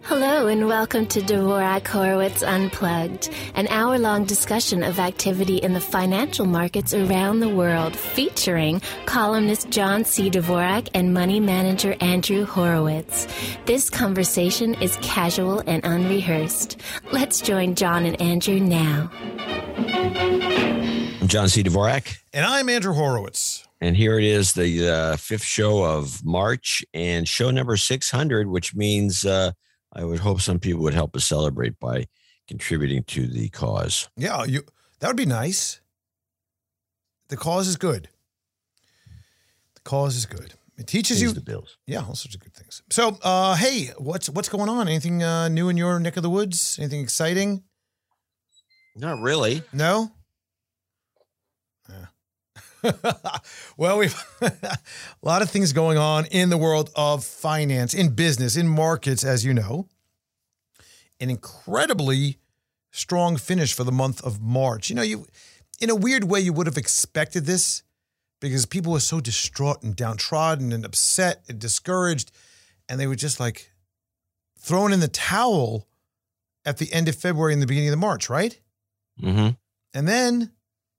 Hello and welcome to Dvorak Horowitz Unplugged, an hour-long discussion of activity in the financial markets around the world, featuring columnist John C. Dvorak and money manager Andrew Horowitz. This conversation is casual and unrehearsed. Let's join John and Andrew now. I'm John C. Dvorak. And I'm Andrew Horowitz. And here it is, the fifth show of March and show number 600, which means I would hope some people would help us celebrate by contributing to the cause. Yeah, that would be nice. The cause is good. The cause is good. It teaches you the bills. Yeah, all sorts of good things. So, hey, what's going on? Anything new in your neck of the woods? Anything exciting? Not really. No? Well, we've a lot of things going on in the world of finance, in business, in markets, as you know. An incredibly strong finish for the month of March. You know, in a weird way, you would have expected this because people were so distraught and downtrodden and upset and discouraged, and they were just like throwing in the towel at the end of February and the beginning of March, right? Mm-hmm. And then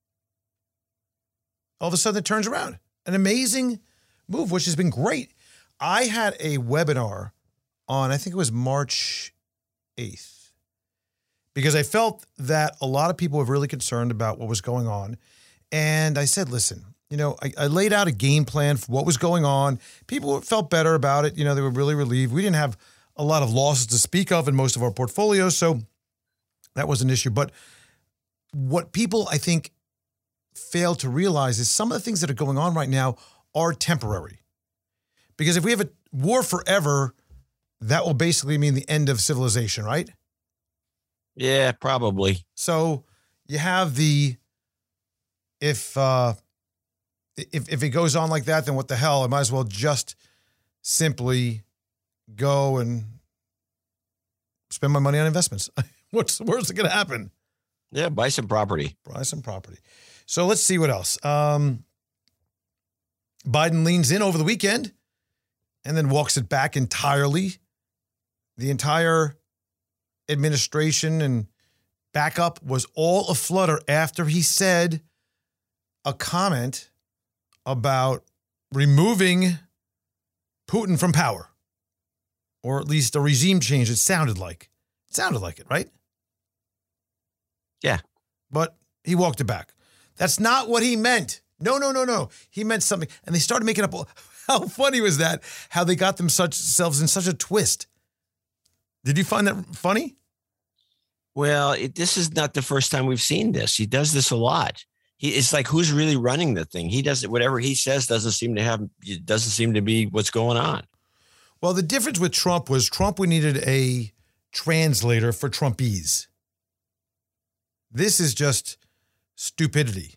all of a sudden it turns around. An amazing move, which has been great. I had a webinar on, I think it was March 8th, because I felt that a lot of people were really concerned about what was going on. And I said, listen, you know, I laid out a game plan for what was going on. People felt better about it. You know, they were really relieved. We didn't have a lot of losses to speak of in most of our portfolios, so that was an issue. But what people, I think, fail to realize is some of the things that are going on right now are temporary. Because if we have a war forever, that will basically mean the end of civilization, right? Yeah, probably. So you have if it goes on like that, then what the hell? I might as well just simply go and spend my money on investments. What's the worst that could happen? Yeah, buy some property. Buy some property. So let's see what else. Biden leans in over the weekend and then walks it back entirely. The entire administration and backup was all aflutter after he said a comment about removing Putin from power, or at least a regime change. It sounded like it, right? Yeah. But he walked it back. That's not what he meant. No. He meant something. And they started making up. How funny was that? How they got themselves in such a twist. Did you find that funny? Well, this is not the first time we've seen this. He does this a lot. It's like, who's really running the thing? He does it. Whatever he says doesn't seem to be what's going on. Well, the difference with Trump was we needed a translator for Trumpese. This is just stupidity.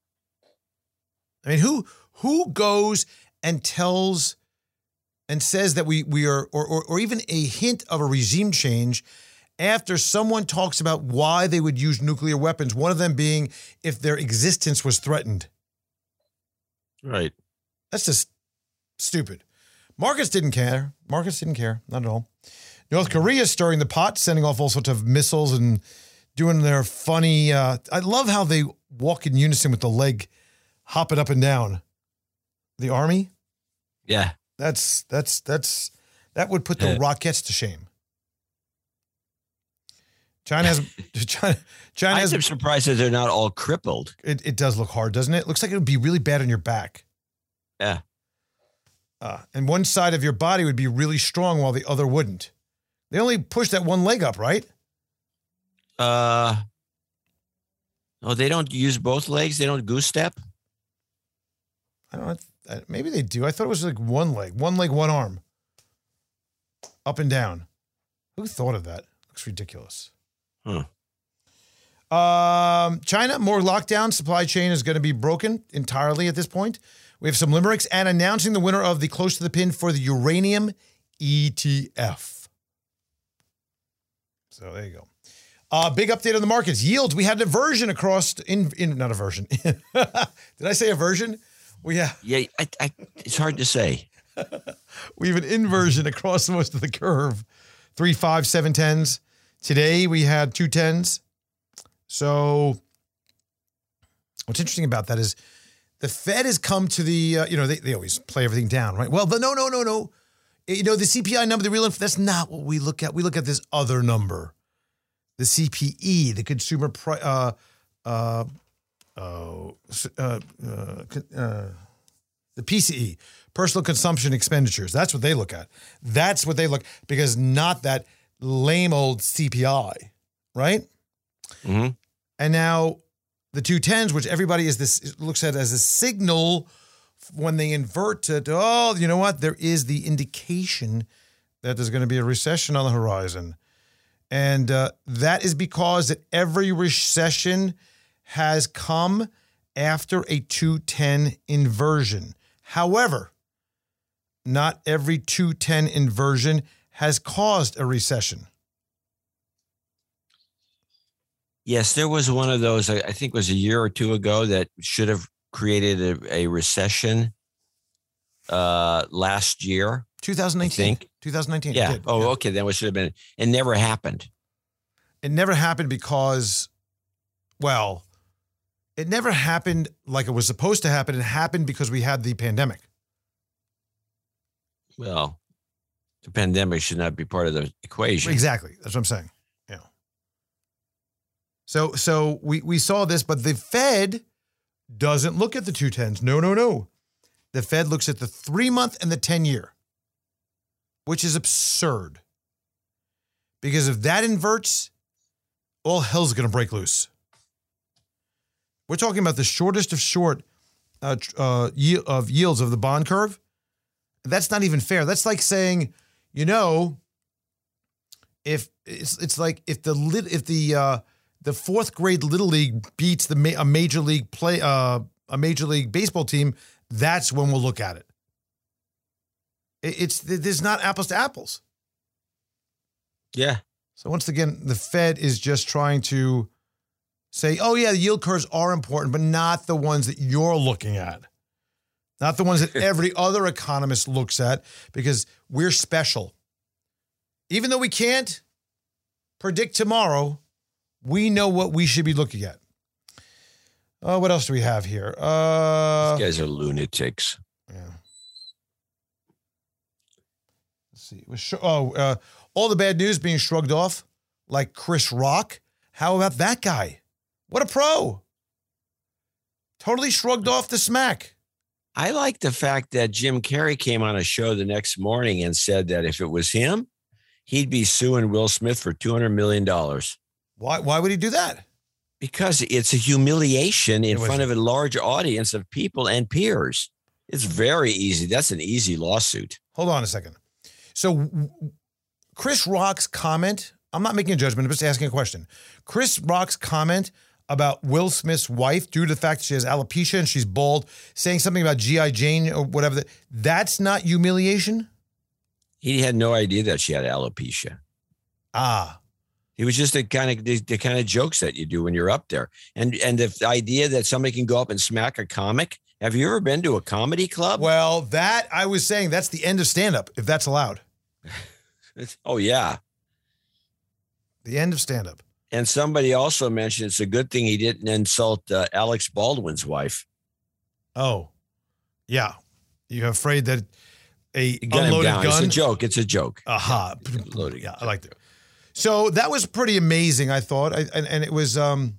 I mean, who goes and tells and says that we are, or even a hint of a regime change after someone talks about why they would use nuclear weapons, one of them being if their existence was threatened. Right. That's just stupid. Markets didn't care. Not at all. North Korea stirring the pot, sending off all sorts of missiles and doing their funny, I love how they walk in unison with the leg hopping up and down. The army? Yeah. That would put the Rockettes to shame. I'm surprised that they're not all crippled. It does look hard, doesn't it? It looks like it would be really bad on your back. Yeah. And one side of your body would be really strong while the other wouldn't. They only push that one leg up, right? They don't use both legs? They don't goose step? I don't know. Maybe they do. I thought it was like one leg, one arm. Up and down. Who thought of that? Looks ridiculous. Huh. China, more lockdown. Supply chain is going to be broken entirely at this point. We have some limericks and announcing the winner of the Close to the Pin for the uranium ETF. So there you go. Big update on the markets. Yields, we had an aversion across, not aversion. Did I say aversion? Yeah, it's hard to say. We have an inversion across most of the curve. 3, 5, 7 10s. Today we had 2 10s. So what's interesting about that is the Fed has come to the, they always play everything down, right? Well, no. The CPI number, the real inflation, that's not what we look at. We look at this other number, the CPE, the consumer the PCE, personal consumption expenditures. That's what they look at. That's what they look, because not that lame old CPI, right? Mm-hmm. And now the 2 10s, which everybody looks at as a signal when they invert to, oh, you know what? There is the indication that there's going to be a recession on the horizon. And that is because that every recession has come after a 2-10 inversion. However, not every 2-10 inversion has caused a recession. Yes, there was one of those, I think it was a year or two ago, that should have created a recession last year. 2019. I think. 2019. Yeah. Okay. Then what should have been. It never happened. It never happened because, well, it never happened like it was supposed to happen. It happened because we had the pandemic. Well, the pandemic should not be part of the equation. Exactly. That's what I'm saying. Yeah. So we saw this, but the Fed doesn't look at the 2 10s. No. The Fed looks at the 3-month and the 10-year, which is absurd. Because if that inverts, all hell's going to break loose. We're talking about the shortest of short yields of the bond curve. That's not even fair. That's like saying, if it's like if the fourth grade little league beats a major league baseball team, that's when we'll look at it. There's not apples to apples. Yeah. So once again, the Fed is just trying to say, oh yeah, the yield curves are important, but not the ones that you're looking at. Not the ones that every other economist looks at, because we're special. Even though we can't predict tomorrow, we know what we should be looking at. What else do we have here? These guys are lunatics. Yeah. Let's see. All the bad news being shrugged off, like Chris Rock. How about that guy? What a pro. Totally shrugged off the smack. I like the fact that Jim Carrey came on a show the next morning and said that if it was him, he'd be suing Will Smith for $200 million. Why would he do that? Because it's a humiliation in front of a large audience of people and peers. It's very easy. That's an easy lawsuit. Hold on a second. So Chris Rock's comment, I'm not making a judgment, I'm just asking a question. Chris Rock's comment about Will Smith's wife, due to the fact that she has alopecia and she's bald, saying something about G.I. Jane or whatever, that's not humiliation? He had no idea that she had alopecia. It was just the kind of jokes that you do when you're up there. And the idea that somebody can go up and smack a comic. Have you ever been to a comedy club? Well, that I was saying, that's the end of stand-up, if that's allowed. Oh, yeah. The end of stand-up. And somebody also mentioned it's a good thing he didn't insult Alex Baldwin's wife. Oh, yeah. You're afraid that a gun unloaded gun? It's a joke. It's a joke. Aha. Loaded. Yeah, I like that. So that was pretty amazing, I thought. And it was, the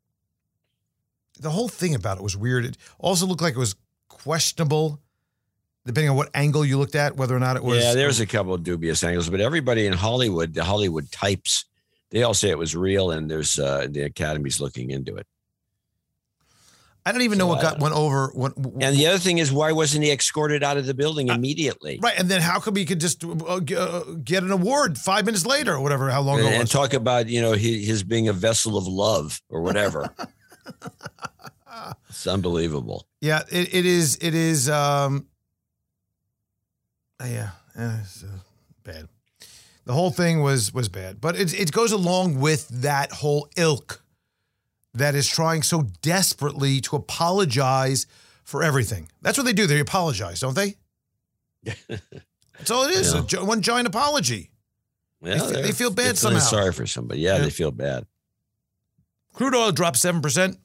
whole thing about it was weird. It also looked like it was questionable, depending on what angle you looked at, whether or not it was. Yeah, there's a couple of dubious angles, but everybody in Hollywood, the Hollywood types, they all say it was real, and there's the Academy's looking into it. I don't even know what went over. And the other thing is, why wasn't he escorted out of the building immediately? Right, and then how come he could just get an award 5 minutes later or whatever, how long ago it was? And talk about, his being a vessel of love or whatever. It's unbelievable. Yeah, it is. It's bad. The whole thing was bad, but it goes along with that whole ilk that is trying so desperately to apologize for everything. That's what they do. They apologize, don't they? That's all it is. One giant apology. Well, they feel bad somehow. Sorry for somebody. Yeah, they feel bad. Crude oil dropped 7%.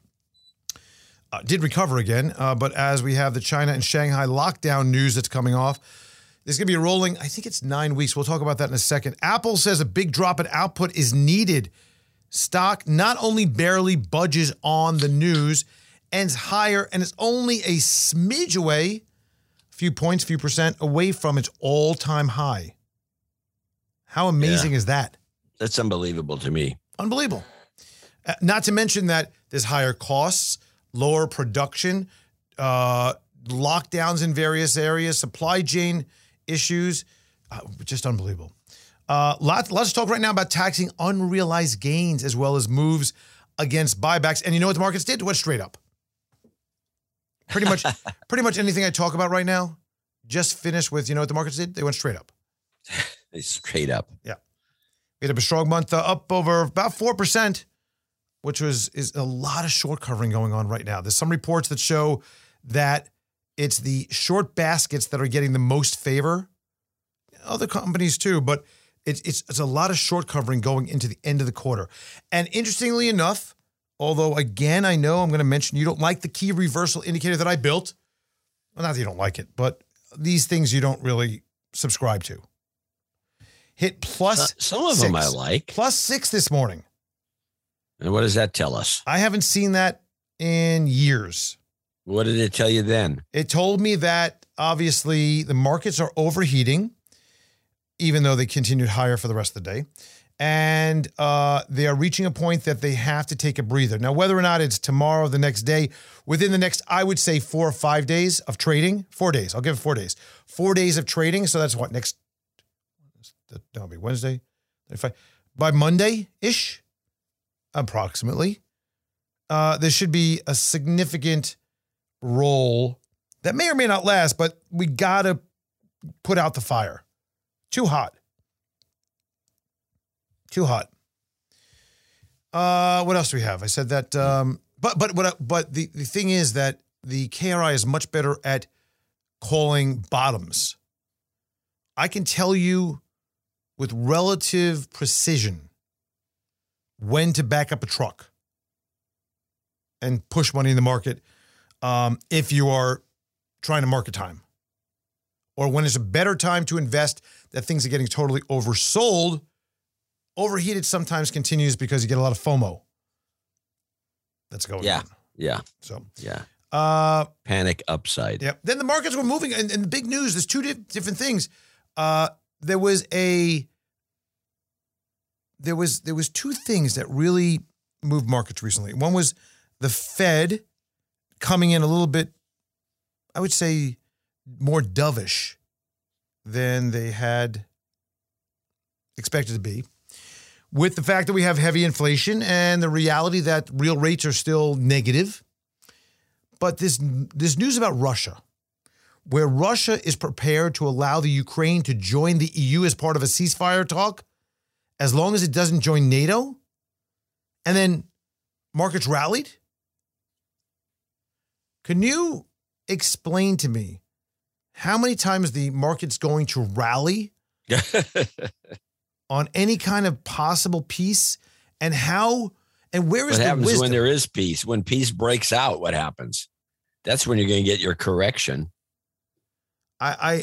Did recover again, but as we have the China and Shanghai lockdown news that's coming off, there's going to be a rolling, I think it's 9 weeks. We'll talk about that in a second. Apple says a big drop in output is needed. Stock not only barely budges on the news, ends higher, and it's only a smidge away, a few points, few percent away from its all-time high. How amazing is that? That's unbelievable to me. Unbelievable. Not to mention that there's higher costs, lower production, lockdowns in various areas, supply chain issues, just unbelievable. Let's talk right now about taxing unrealized gains as well as moves against buybacks. And you know what the markets did? It went straight up. Pretty much anything I talk about right now, just finished with, you know what the markets did? They went straight up. Straight up. Yeah. We had a strong month, up over about 4%, which is a lot of short covering going on right now. There's some reports that show that it's the short baskets that are getting the most favor. Other companies too, but it's a lot of short covering going into the end of the quarter. And interestingly enough, although again, I know I'm going to mention you don't like the key reversal indicator that I built. Well, not that you don't like it, but these things you don't really subscribe to. Hit plus some of 6. them I like. Plus 6 this morning. And what does that tell us? I haven't seen that in years. What did it tell you then? It told me that obviously the markets are overheating, even though they continued higher for the rest of the day. And they are reaching a point that they have to take a breather. Now, whether or not it's tomorrow or the next day, within the next, I would say 4 or 5 days of trading, 4 days. I'll give it 4 days. 4 days of trading. So that's what, that'll be Wednesday. By Monday-ish, approximately, there should be a significant roll that may or may not last, but we got to put out the fire. Too hot. Too hot. What else do we have? I said that, but the thing is that the KRI is much better at calling bottoms. I can tell you with relative precision when to back up a truck and push money in the market if you are trying to market time. Or when it's a better time to invest that things are getting totally oversold. Overheated sometimes continues because you get a lot of FOMO. That's going on. Yeah. So, panic upside. Yeah. Then the markets were moving. And the big news, there's two different things. There was two things that really moved markets recently. One was the Fed coming in a little bit, I would say, more dovish than they had expected to be, with the fact that we have heavy inflation and the reality that real rates are still negative. But this news about Russia, where Russia is prepared to allow the Ukraine to join the EU as part of a ceasefire talk, as long as it doesn't join NATO, and then markets rallied. Can you explain to me how many times the market's going to rally on any kind of possible peace, and how and where is the wisdom? What happens when there is peace? When peace breaks out, what happens? That's when you're going to get your correction. So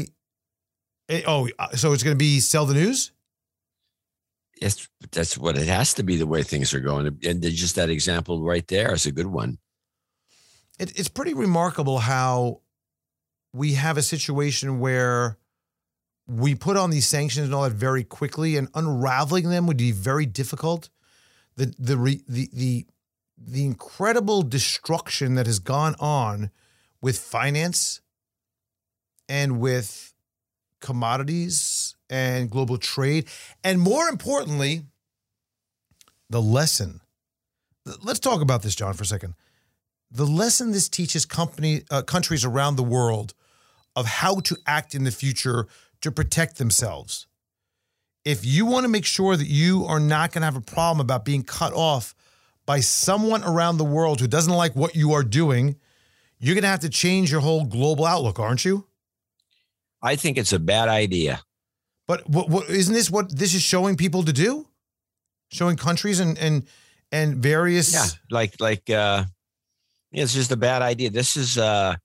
it's going to be sell the news? Yes, that's what it has to be, the way things are going. And just that example right there is a good one. It's pretty remarkable how we have a situation where we put on these sanctions and all that very quickly, and unraveling them would be very difficult. The incredible destruction that has gone on with finance and with commodities and global trade, and more importantly, the lesson. Let's talk about this, John, for a second. The lesson this teaches countries around the world of how to act in the future to protect themselves. If you want to make sure that you are not going to have a problem about being cut off by someone around the world who doesn't like what you are doing, you're going to have to change your whole global outlook, aren't you? I think it's a bad idea. But what isn't this what this is showing people to do? Showing countries and various. Yeah, it's just a bad idea. This is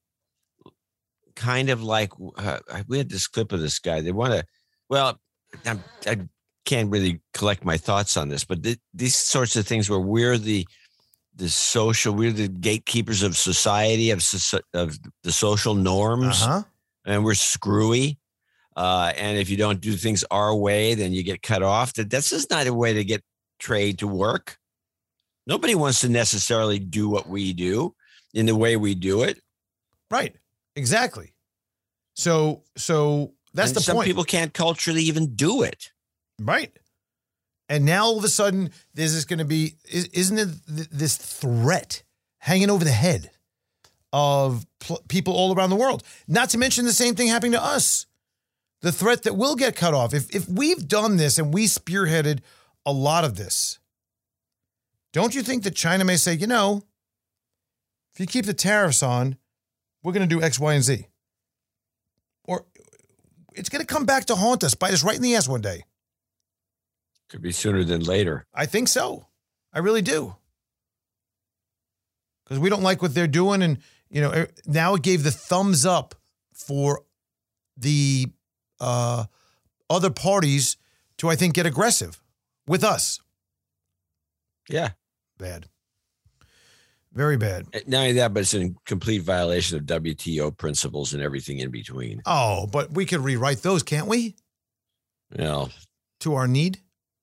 kind of like we had this clip of this guy. They want to. Well, I can't really collect my thoughts on this, but these sorts of things where we're the gatekeepers of society, of the social norms, and we're screwy. And if you don't do things our way, then you get cut off. That's just not a way to get trade to work. Nobody wants to necessarily do what we do in the way we do it. Right. Exactly. So that's the point. Some people can't culturally even do it. Right. And now all of a sudden, this is going to be, isn't it this threat hanging over the head of people all around the world? Not to mention the same thing happening to us. The threat that we'll get cut off. If we've done this and we spearheaded a lot of this, don't you think that China may say, if you keep the tariffs on, we're going to do X, Y, and Z? Or it's going to come back to haunt us, bite us right in the ass one day. Could be sooner than later. I think so. I really do. Because we don't like what they're doing. And, now it gave the thumbs up for the other parties to, I think, get aggressive with us. Yeah. Bad. Very bad. Not only that, but it's in complete violation of WTO principles and everything in between. Oh, but we could rewrite those, can't we? Well. To our need.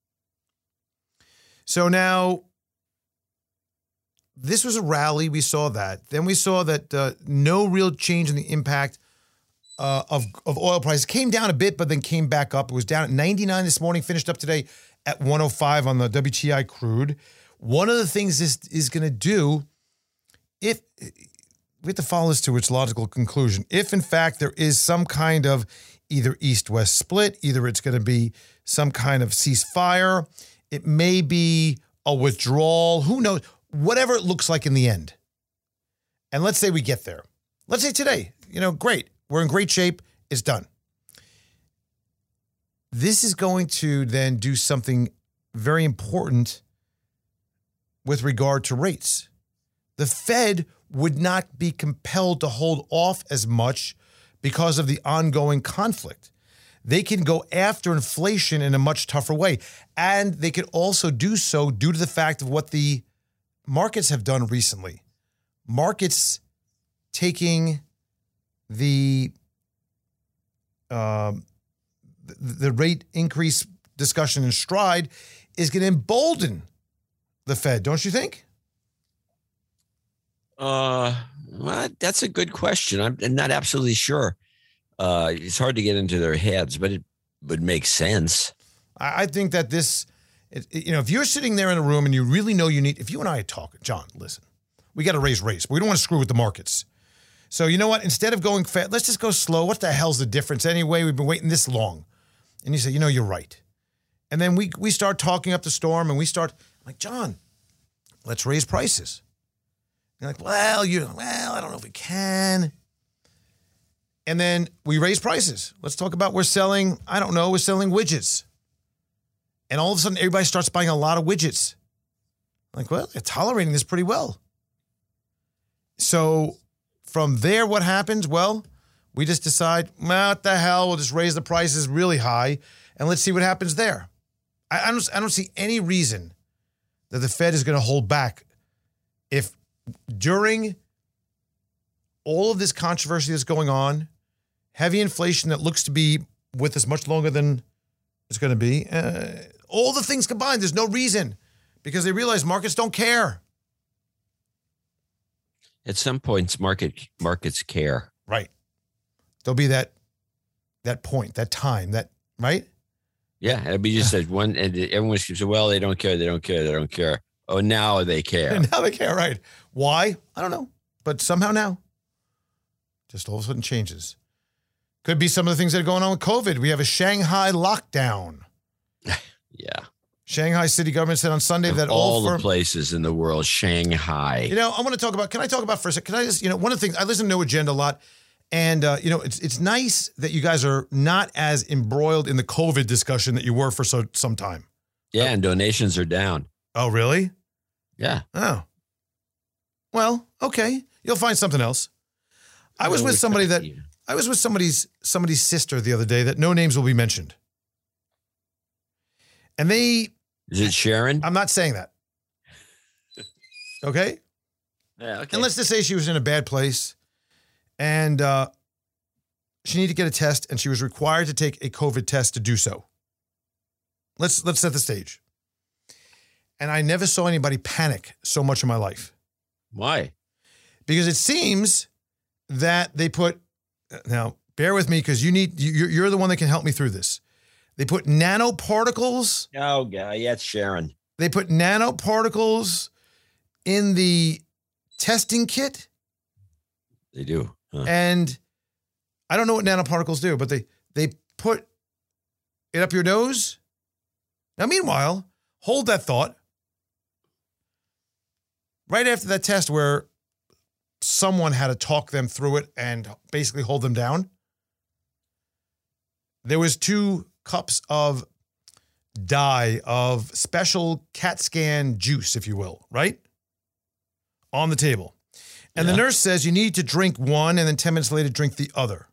So now, this was a rally. We saw that. Then we saw that no real change in the impact of oil prices. Came down a bit, but then came back up. It was down at 99 this morning, finished up today at 105 on the WTI crude. One of the things this is going to do, if we have to follow this to its logical conclusion, if in fact there is some kind of either east-west split, either it's going to be some kind of ceasefire, it may be a withdrawal, who knows, whatever it looks like in the end. And let's say we get there. Let's say today, great. We're in great shape. It's done. This is going to then do something very important with regard to rates. The Fed would not be compelled to hold off as much because of the ongoing conflict. They can go after inflation in a much tougher way. And they could also do so due to the fact of what the markets have done recently. Markets taking the rate increase discussion in stride is going to embolden the Fed, don't you think? Well, that's a good question. I'm not absolutely sure. It's hard to get into their heads, but it would make sense. I think that if you're sitting there in a room and you really know if you and I are talking, John, listen, we got to raise rates, but we don't want to screw with the markets. So you know what? Instead of going fast, let's just go slow. What the hell's the difference anyway? We've been waiting this long. And you say, you're right. And then we start talking up the storm and I'm like, John, let's raise prices. You're like, well, I don't know if we can. And then we raise prices. Let's talk about we're selling widgets. And all of a sudden, everybody starts buying a lot of widgets. Like, well, they're tolerating this pretty well. So from there, what happens? Well, we just decide, what the hell, we'll just raise the prices really high, and let's see what happens there. I don't see any reason that the Fed is going to hold back if during all of this controversy that's going on, heavy inflation that looks to be with us much longer than it's going to be, all the things combined, there's no reason because they realize markets don't care. At some points, markets care. Right. There'll be that point, that time, right? Yeah, it'll be just that one, and everyone keeps saying, well, they don't care. Oh, now they care. Now they care, right. Why? I don't know. But somehow now, just all of a sudden changes. Could be some of the things that are going on with COVID. We have a Shanghai lockdown. Yeah. Shanghai city government said on Sunday that all the places in the world, Shanghai. I want to talk about, can I talk about for a second? Can I just, one of the things, I listen to No Agenda a lot, And, it's nice that you guys are not as embroiled in the COVID discussion that you were for some time. Yeah, and donations are down. Oh, really? Yeah. Oh. Well, okay. You'll find something else. I was with somebody's sister the other day that no names will be mentioned. And Is it Sharon? I'm not saying that. Okay? Yeah, okay. And let's just say she was in a bad place and she needed to get a test and she was required to take a COVID test to do so. Let's set the stage. And I never saw anybody panic so much in my life. Why? Because it seems that they put, now bear with me because you're the one that can help me through this. They put nanoparticles. Oh, God. Yeah, it's Sharon. They put nanoparticles in the testing kit. They do. Huh. And I don't know what nanoparticles do, but they put it up your nose. Now, meanwhile, hold that thought. Right after that test where someone had to talk them through it and basically hold them down, there was 2 cups of dye of special CAT scan juice, if you will, right? On the table. And the nurse says you need to drink one and then 10 minutes later drink the other.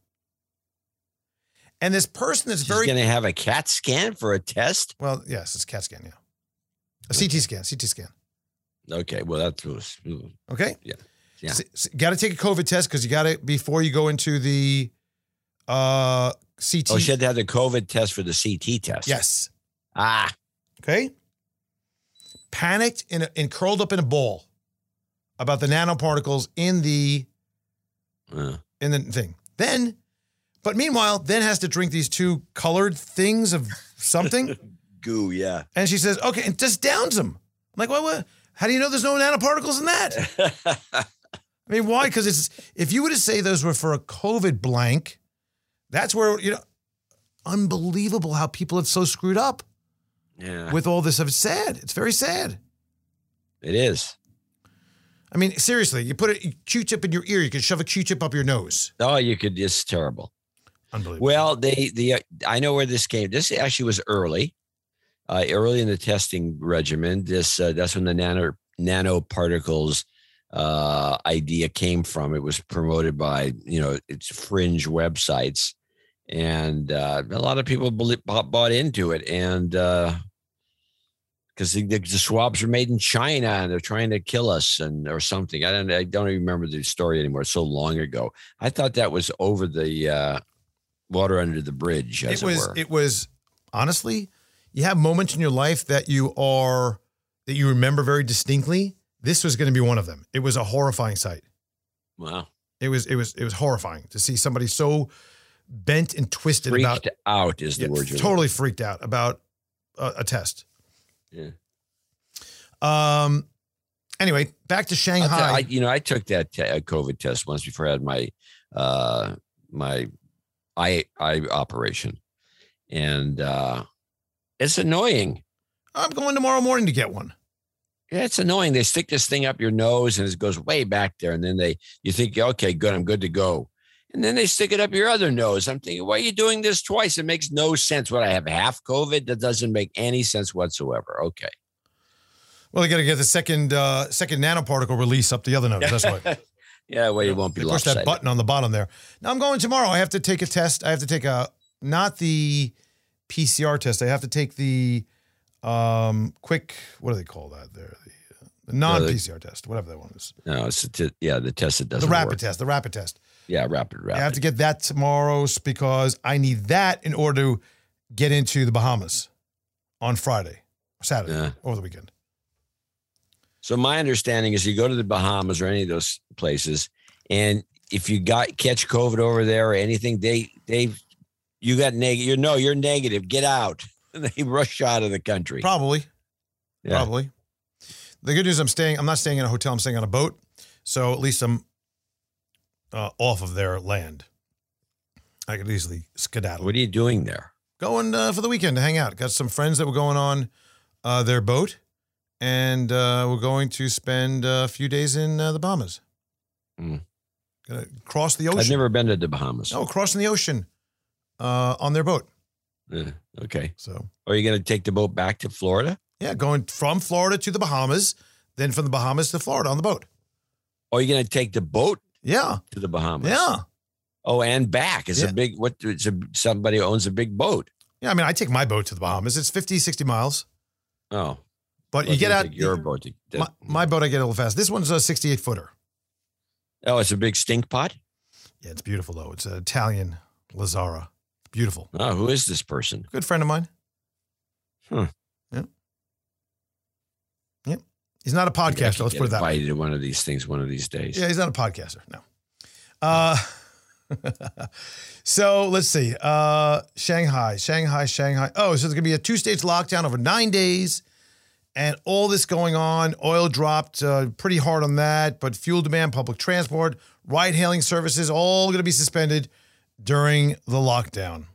And this person that's She's going to have a CAT scan for a test? Well, yes, it's CAT scan, yeah. A CT scan. Okay, well, that's... Okay? Yeah. So got to take a COVID test because you got to, before you go into the CT. Oh, she had to have the COVID test for the CT test. Yes. Okay. Panicked and curled up in a ball about the nanoparticles in the thing. But meanwhile, then has to drink these 2 colored things of something. Goo, yeah. And she says, okay, and just downs them. I'm like, what? How do you know there's no nanoparticles in that? I mean, why? Because if you were to say those were for a COVID blank, that's where, unbelievable how people have so screwed up. Yeah. With all this. It's sad. It's very sad. It is. I mean, seriously, you put a Q-tip in your ear, you could shove a Q-tip up your nose. Oh, you could. It's terrible. Unbelievable. Well, I know where this came. This actually was early in the testing regimen. That's when the nanoparticles idea came from. It was promoted by its fringe websites, and a lot of people bought into it, and because the swabs are made in China and they're trying to kill us or something. I don't even remember the story anymore. It's so long ago. I thought that was over the water under the bridge, as it were. It was, honestly, you have moments in your life that you remember very distinctly. This was going to be one of them. It was a horrifying sight. Wow. It was horrifying to see somebody so bent and twisted freaked out is the word. Totally freaked out about a test. Yeah. Anyway, back to Shanghai. I took that COVID test once before I had my my eye operation, and it's annoying. I'm going tomorrow morning to get one. Yeah, it's annoying. They stick this thing up your nose and it goes way back there, and then you think, okay, good, I'm good to go. And then they stick it up your other nose. I'm thinking, why are you doing this twice? It makes no sense. What, I have half COVID? That doesn't make any sense whatsoever. Okay. Well, they got to get the second nanoparticle release up the other nose. That's why. Yeah, well, you won't be lopsided. Push that button on the bottom there. Now I'm going tomorrow. I have to take a test. I have to take not the PCR test. I have to take the quick, what do they call that there? The non-PCR test, whatever that one is. No, it's the test that doesn't work. The rapid test. Yeah, rapid. I have to get that tomorrow because I need that in order to get into the Bahamas on Saturday, over the weekend. So my understanding is you go to the Bahamas or any of those places, and if you catch COVID over there or anything, you got negative. You're negative. Get out. And they rush you out of the country. Probably. The good news, I'm not staying in a hotel. I'm staying on a boat. So at least I'm off of their land. I could easily skedaddle. What are you doing there? Going for the weekend to hang out. Got some friends that were going on their boat. And we're going to spend a few days in the Bahamas. Mm. Gonna cross the ocean. I've never been to the Bahamas. Oh, crossing the ocean on their boat. Okay. So, are you going to take the boat back to Florida? Yeah, going from Florida to the Bahamas, then from the Bahamas to Florida on the boat. Or are you going to take the boat? Yeah. To the Bahamas? Yeah. Oh, and back. It's somebody owns a big boat. Yeah, I mean, I take my boat to the Bahamas. It's 50, 60 miles. Oh. But you get out. Your boat. My boat, I get a little fast. This one's a 68-footer. Oh, it's a big stink pot? Yeah, it's beautiful, though. It's an Italian Lazzara. Beautiful. Oh, who is this person? Good friend of mine. Huh. Yep. Yep. He's not a podcaster. Let's put it that way. Invited to one of these things one of these days. Yeah, he's not a podcaster. No. So let's see. Shanghai. Oh, so there's going to be a 2-state lockdown over 9 days. And all this going on. Oil dropped pretty hard on that. But fuel demand, public transport, ride-hailing services, all going to be suspended during the lockdown.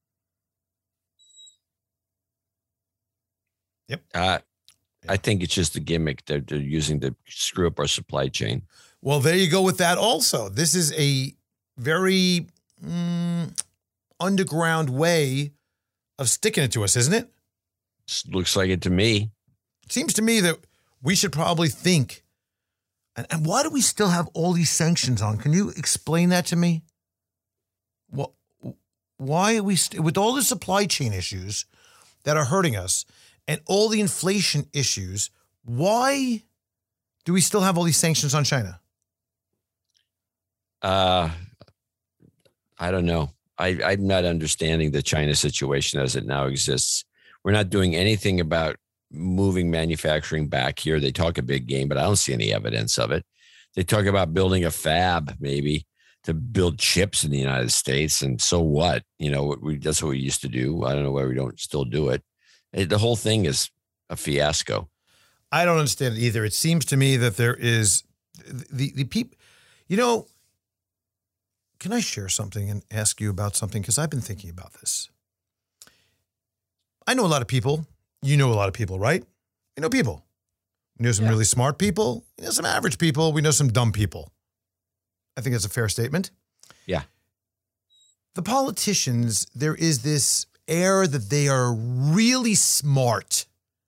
Yep. I think it's just a gimmick they're using to screw up our supply chain. Well, there you go with that also. This is a very underground way of sticking it to us, isn't it? Looks like it to me. It seems to me that we should probably think, and why do we still have all these sanctions on? Can you explain that to me? Well, why are we, with all the supply chain issues that are hurting us and all the inflation issues, why do we still have all these sanctions on China? I don't know. I'm not understanding the China situation as it now exists. We're not doing anything about moving manufacturing back here. They talk a big game, but I don't see any evidence of it. They talk about building a fab maybe to build chips in the United States. And so what? That's what we used to do. I don't know why we don't still do it. The whole thing is a fiasco. I don't understand it either. It seems to me that there is the people, can I share something and ask you about something? Because I've been thinking about this. I know a lot of people. You know a lot of people, right? We know people. We know some really smart people. We know some average people. We know some dumb people. I think that's a fair statement. Yeah. The politicians, there is this air that they are really smart.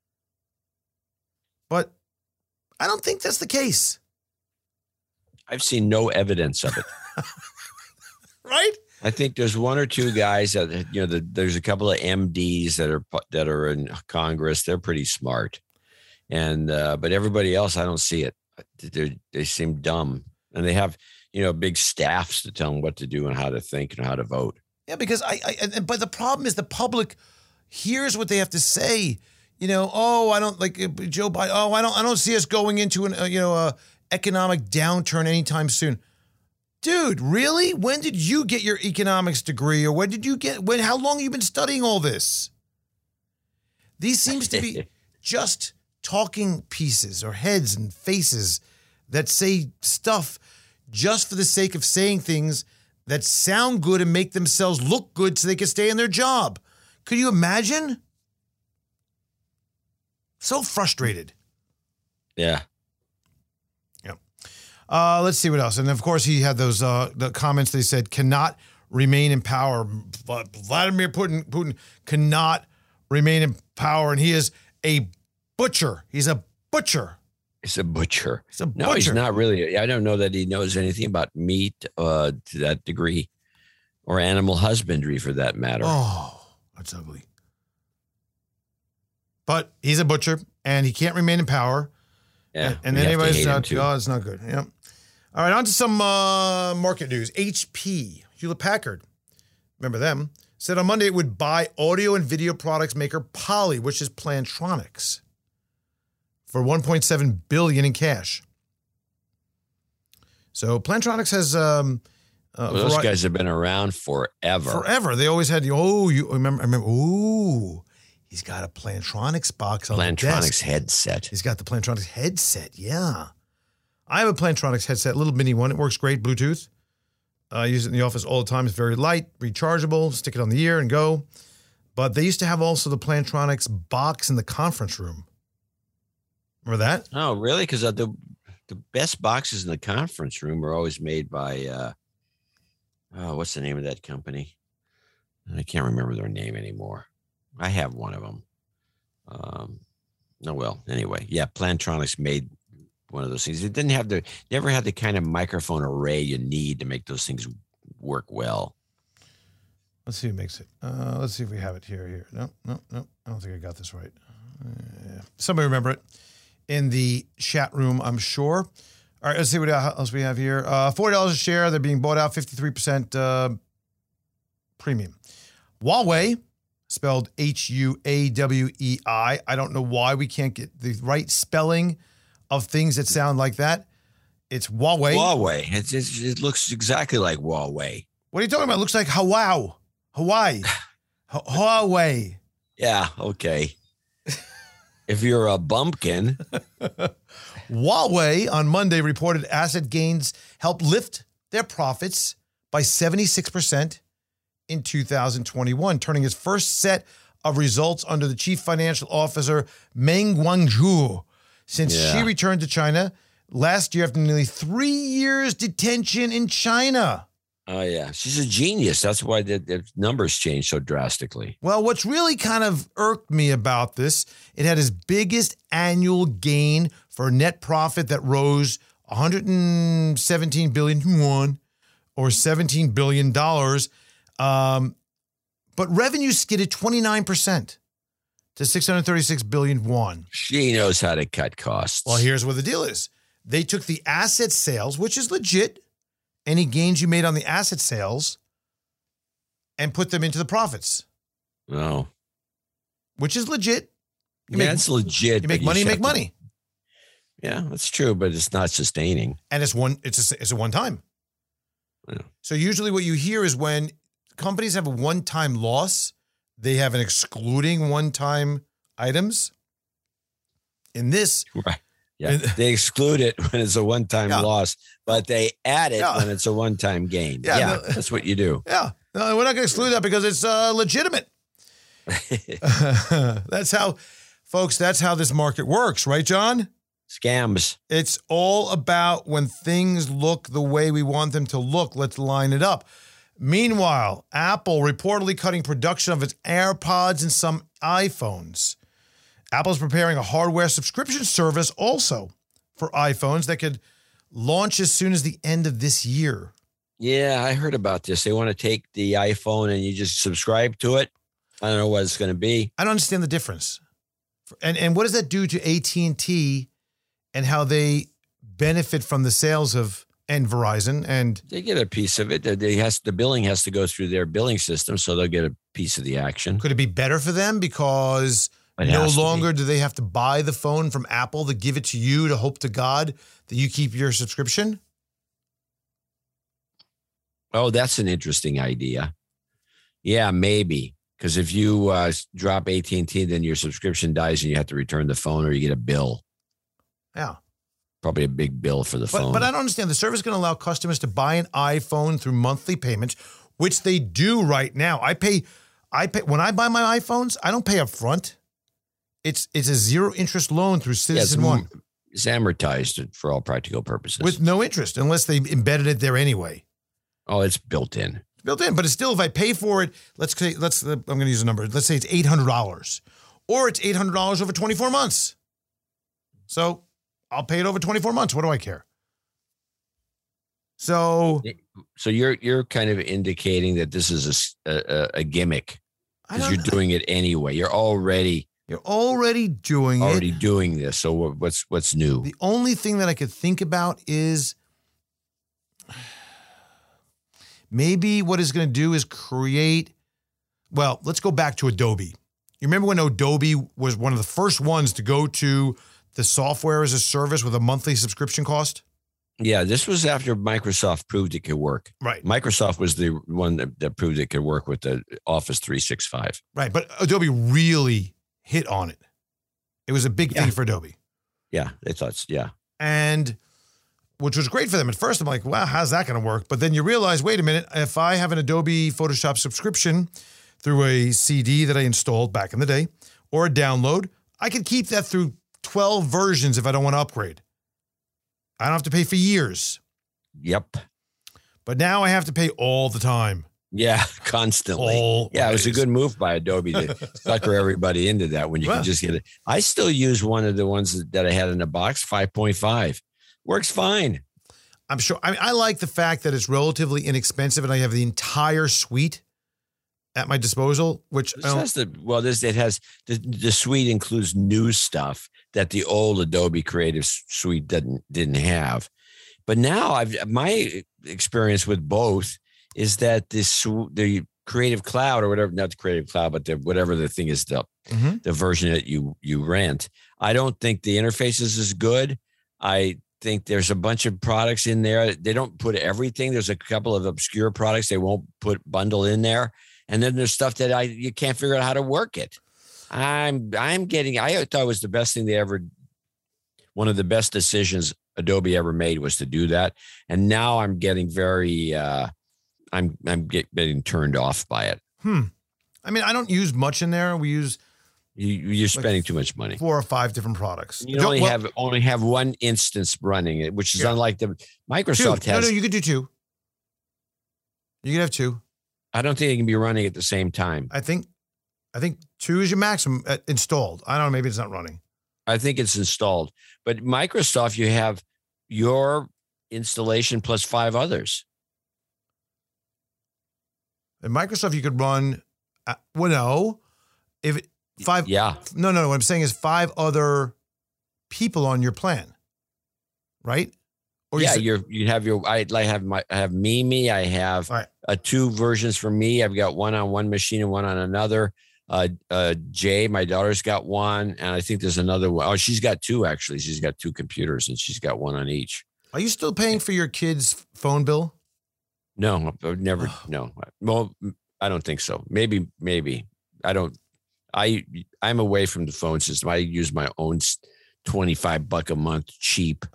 But I don't think that's the case. I've seen no evidence of it. Right? I think there's one or two guys that, there's a couple of MDs that are in Congress. They're pretty smart. And, but everybody else, I don't see it. They seem dumb, and they have, big staffs to tell them what to do and how to think and how to vote. Yeah, because but the problem is the public hears what they have to say. I don't like Joe Biden. Oh, I don't see us going into an a economic downturn anytime soon. Dude, really? When did you get your economics degree, or how long have you been studying all this? These seems to be just talking pieces or heads and faces that say stuff just for the sake of saying things that sound good and make themselves look good so they can stay in their job. Could you imagine? So frustrated. Yeah. Let's see what else. And of course, he had those the comments. They said cannot remain in power. Vladimir Putin cannot remain in power, and he is a butcher. He's a butcher. He's a butcher. He's a butcher. No, he's not really. I don't know that he knows anything about meat to that degree, or animal husbandry for that matter. Oh, that's ugly. But he's a butcher, and he can't remain in power. Yeah, and anybody's not. Oh, it's not good. Yeah. All right, on to some market news. HP, Hewlett Packard, remember them, said on Monday it would buy audio and video products maker Poly, which is Plantronics, for $1.7 billion in cash. So Plantronics has those guys have been around forever. Forever. They always had. You remember? Ooh. He's got a Plantronics box on the desk. Plantronics headset. He's got the Plantronics headset, yeah. I have a Plantronics headset, little mini one. It works great, Bluetooth. I use it in the office all the time. It's very light, rechargeable. Stick it on the ear and go. But they used to have also the Plantronics box in the conference room. Remember that? Oh, really? Because the best boxes in the conference room are always made by, what's the name of that company? I can't remember their name anymore. I have one of them. Anyway, yeah, Plantronics made one of those things. It never had the kind of microphone array you need to make those things work well. Let's see who makes it. Let's see if we have it here. No. I don't think I got this right. Somebody remember it in the chat room, I'm sure. All right, let's see what else we have here. $40 a share. They're being bought out, 53% premium. Huawei, spelled Huawei. I don't know why we can't get the right spelling of things that sound like that. It's Huawei. Huawei. It looks exactly like Huawei. What are you talking about? It looks like Hawaii. Huawei. Yeah, okay. If you're a bumpkin. Huawei on Monday reported asset gains helped lift their profits by 76% in 2021, turning its first set of results under the chief financial officer, Meng Wanzhou, since she returned to China last year after nearly 3 years detention in China. Oh, yeah. She's a genius. That's why the numbers changed so drastically. Well, what's really kind of irked me about this, it had its biggest annual gain for net profit that rose 117 billion yuan, or $17 billion. But revenue skidded 29% to 636 billion won. She knows how to cut costs. Well, here's what the deal is. They took the asset sales, which is legit, any gains you made on the asset sales, and put them into the profits. Oh. Which is legit. It's legit. You make money, you make money. Yeah, that's true, but it's not sustaining. And it's a one time. Yeah. So usually what you hear is when companies have a one-time loss, they have an excluding one-time items. In this, right. Yeah, they exclude it when it's a one-time loss, but they add it when it's a one-time gain. Yeah, that's what you do. Yeah, no, we're not going to exclude that because it's legitimate. That's how this market works, right, John? Scams. It's all about when things look the way we want them to look, let's line it up. Meanwhile, Apple reportedly cutting production of its AirPods and some iPhones. Apple's preparing a hardware subscription service also for iPhones that could launch as soon as the end of this year. Yeah, I heard about this. They want to take the iPhone and you just subscribe to it. I don't know what it's going to be. I don't understand the difference. And what does that do to AT&T and how they benefit from the sales of and Verizon? And they get a piece of it. The billing has to go through their billing system, so they'll get a piece of the action. Could it be better for them because no longer do they have to buy the phone from Apple to give it to you to hope to God that you keep your subscription? Oh, that's an interesting idea. Yeah, maybe. Because if you drop AT&T, then your subscription dies and you have to return the phone or you get a bill. Yeah. Probably a big bill for the phone. But I don't understand. The service is going to allow customers to buy an iPhone through monthly payments, which they do right now. I pay when I buy my iPhones, I don't pay up front. It's a zero interest loan through Citizen One. It's amortized for all practical purposes. With no interest, unless they embedded it there anyway. Oh, it's built in. It's built in, but it's still, if I pay for it, I'm going to use a number. Let's say it's $800, or it's $800 over 24 months. So I'll pay it over 24 months. What do I care? So you're kind of indicating that this is a gimmick because you're doing it anyway. You're already doing this. So what's new? The only thing that I could think about is maybe what it's going to do is let's go back to Adobe. You remember when Adobe was one of the first ones to go to the software as a service with a monthly subscription cost? Yeah, this was after Microsoft proved it could work. Right. Microsoft was the one that proved it could work with the Office 365. Right, but Adobe really hit on it. It was a big thing for Adobe. Yeah, they thought, And which was great for them. At first, I'm like, wow, how's that going to work? But then you realize, wait a minute, if I have an Adobe Photoshop subscription through a CD that I installed back in the day or a download, I could keep that through 12 versions if I don't want to upgrade. I don't have to pay for years. Yep. But now I have to pay all the time. Yeah, constantly. Always. Yeah, it was a good move by Adobe to sucker everybody into that when you can just get it. I still use one of the ones that I had in the box, 5.5. Works fine. I'm sure. I like the fact that it's relatively inexpensive and I have the entire suite at my disposal, which it has the suite includes new stuff that the old Adobe Creative Suite didn't have. But now my experience with both is that the Creative Cloud or whatever, not the Creative Cloud, but whatever the thing is, the version that you rent. I don't think the interface is as good. I think there's a bunch of products in there. They don't put everything. There's a couple of obscure products they won't bundle in there. And then there's stuff that you can't figure out how to work it. I thought it was the best thing one of the best decisions Adobe ever made was to do that. And now I'm getting very, I'm getting turned off by it. I mean, I don't use much in there. We use. You're spending too much money. 4 or 5 different products. You only have one instance running it, which is unlike the Microsoft 2. has. No, you could do 2. You could have 2. I don't think it can be running at the same time. I think 2 is your maximum installed. I don't know. Maybe it's not running. I think it's installed. But Microsoft, you have your installation plus 5 others. In Microsoft, you could run. If 5. Yeah. No. What I'm saying is 5 other people on your plan, right? Or I have Mimi. I have 2 versions for me. I've got one on one machine and one on another. Jay, my daughter's got one, and I think there's another one. Oh, she's got 2 actually. She's got 2 computers, and she's got one on each. Are you still paying for your kid's phone bill? No, I've never. No, well, I don't think so. Maybe. I don't. I'm away from the phone system. I use my own $25 a month cheap.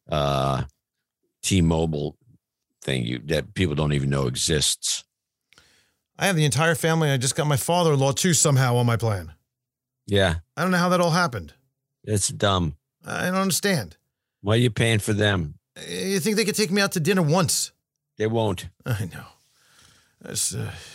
T-Mobile thing that people don't even know exists. I have the entire family. I just got my father-in-law too somehow on my plan. Yeah. I don't know how that all happened. It's dumb. I don't understand. Why are you paying for them? You think they could take me out to dinner once? They won't. I know. That's,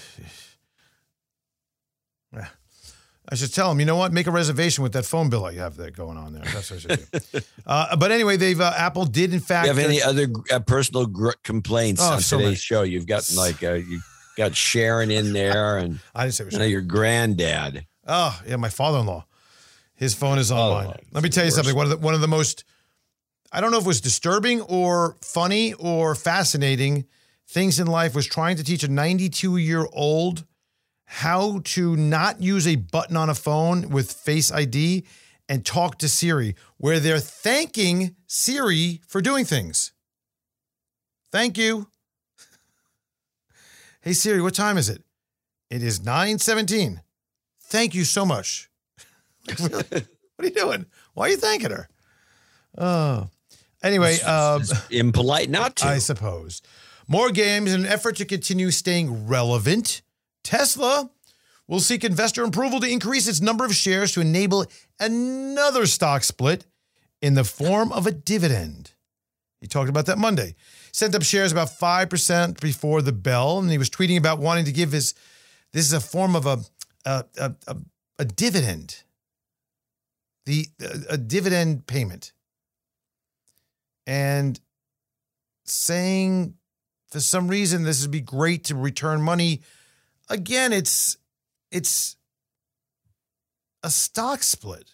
I should tell them, you know what? Make a reservation with that phone bill I have there going on there. That's what I should do. But anyway, Apple did in fact. Do you have any other personal complaints on today's show? You've got you got Sharon in there, and I didn't say your granddad. Oh yeah, my father-in-law. His phone is on mine. Let me tell you something. One of the most, I don't know if it was disturbing or funny or fascinating things in life was trying to teach a 92-year-old how to not use a button on a phone with Face ID and talk to Siri, where they're thanking Siri for doing things. Thank you. Hey, Siri, what time is it? It is 9:17. Thank you so much. What are you doing? Why are you thanking her? Oh. Anyway. It's impolite not to. I suppose. More games in an effort to continue staying relevant. Tesla will seek investor approval to increase its number of shares to enable another stock split in the form of a dividend. He talked about that Monday. Sent up shares about 5% before the bell, and he was tweeting about wanting to give this is a form of a dividend, a dividend payment, and saying for some reason this would be great to return money. Again, it's a stock split.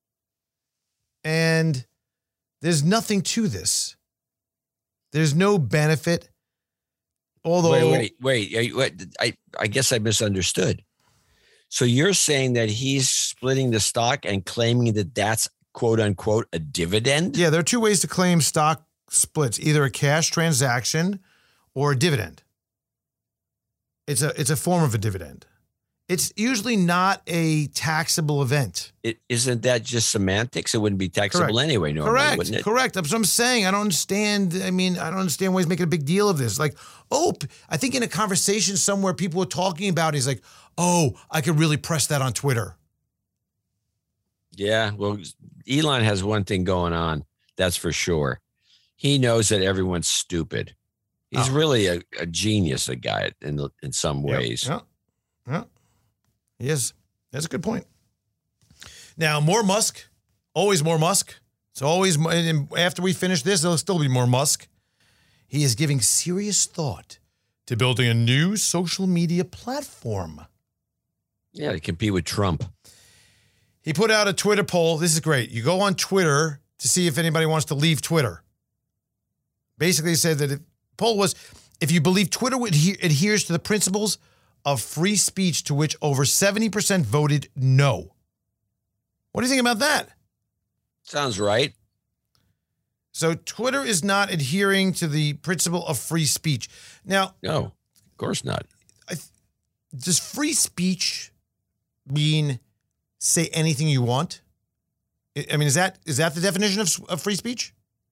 And there's nothing to this. There's no benefit. Although wait. I guess I misunderstood. So you're saying that he's splitting the stock and claiming that that's quote unquote a dividend? Yeah, there are 2 ways to claim stock splits, either a cash transaction or a dividend. It's a form of a dividend. It's usually not a taxable event. Isn't that just semantics? It wouldn't be taxable anyway, normally, wouldn't it? Correct. That's what I'm saying. I don't understand. I don't understand why he's making a big deal of this. Like, I think in a conversation somewhere people were talking about, he's like, I could really press that on Twitter. Yeah, well, Elon has one thing going on, that's for sure. He knows that everyone's stupid. He's really a genius, a guy in some ways. Yeah. He is. That's a good point. Now, more Musk. Always more Musk. It's always, and after we finish this, there'll still be more Musk. He is giving serious thought to building a new social media platform. Yeah, to compete with Trump. He put out a Twitter poll. This is great. You go on Twitter to see if anybody wants to leave Twitter. Basically, he said that the poll was, if you believe Twitter adheres to the principles of free speech, to which over 70% voted no. What do you think about that? Sounds right. So Twitter is not adhering to the principle of free speech. Now, no, of course not. Does free speech mean say anything you want? I mean, is that the definition of free speech?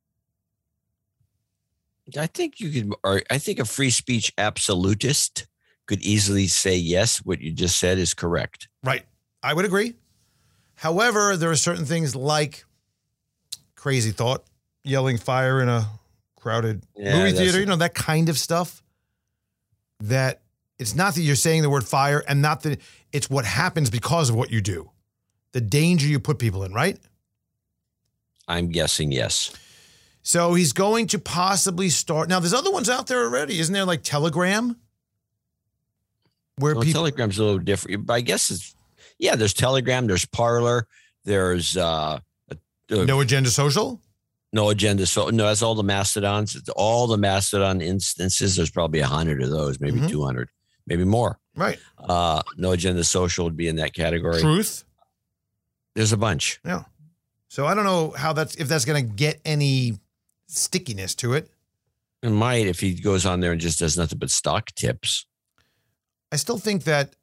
I think I think a free speech absolutist could easily say yes. What you just said is correct. Right. I would agree. However, there are certain things like crazy thought, yelling fire in a crowded movie theater, that kind of stuff. That it's not that you're saying the word fire and not that it's what happens because of what you do. The danger you put people in, right? I'm guessing yes. So he's going to possibly start. Now, there's other ones out there already. Isn't there like Telegram? Telegram's a little different. But I guess there's Telegram, there's Parler, there's No Agenda Social? No Agenda Social. No, that's all the Mastodons. It's all the Mastodon instances. There's probably 100 of those, maybe 200, maybe more. Right. No Agenda Social would be in that category. Truth? There's a bunch. Yeah. So I don't know if that's going to get any stickiness to it. It might if he goes on there and just does nothing but stock tips. I still think that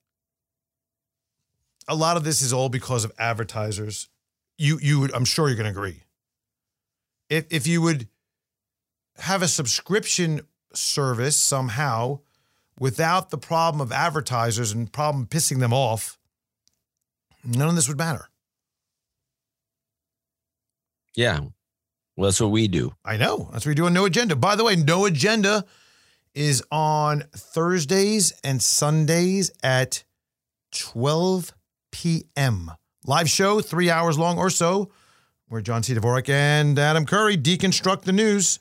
a lot of this is all because of advertisers. You would, I'm sure you're going to agree. If you would have a subscription service somehow without the problem of advertisers and problem pissing them off, none of this would matter. Yeah. Well, that's what we do. I know. That's what we do on No Agenda. By the way, No Agenda is on Thursdays and Sundays at 12 p.m. Live show, 3 hours long or so, where John C. Dvorak and Adam Curry deconstruct the news.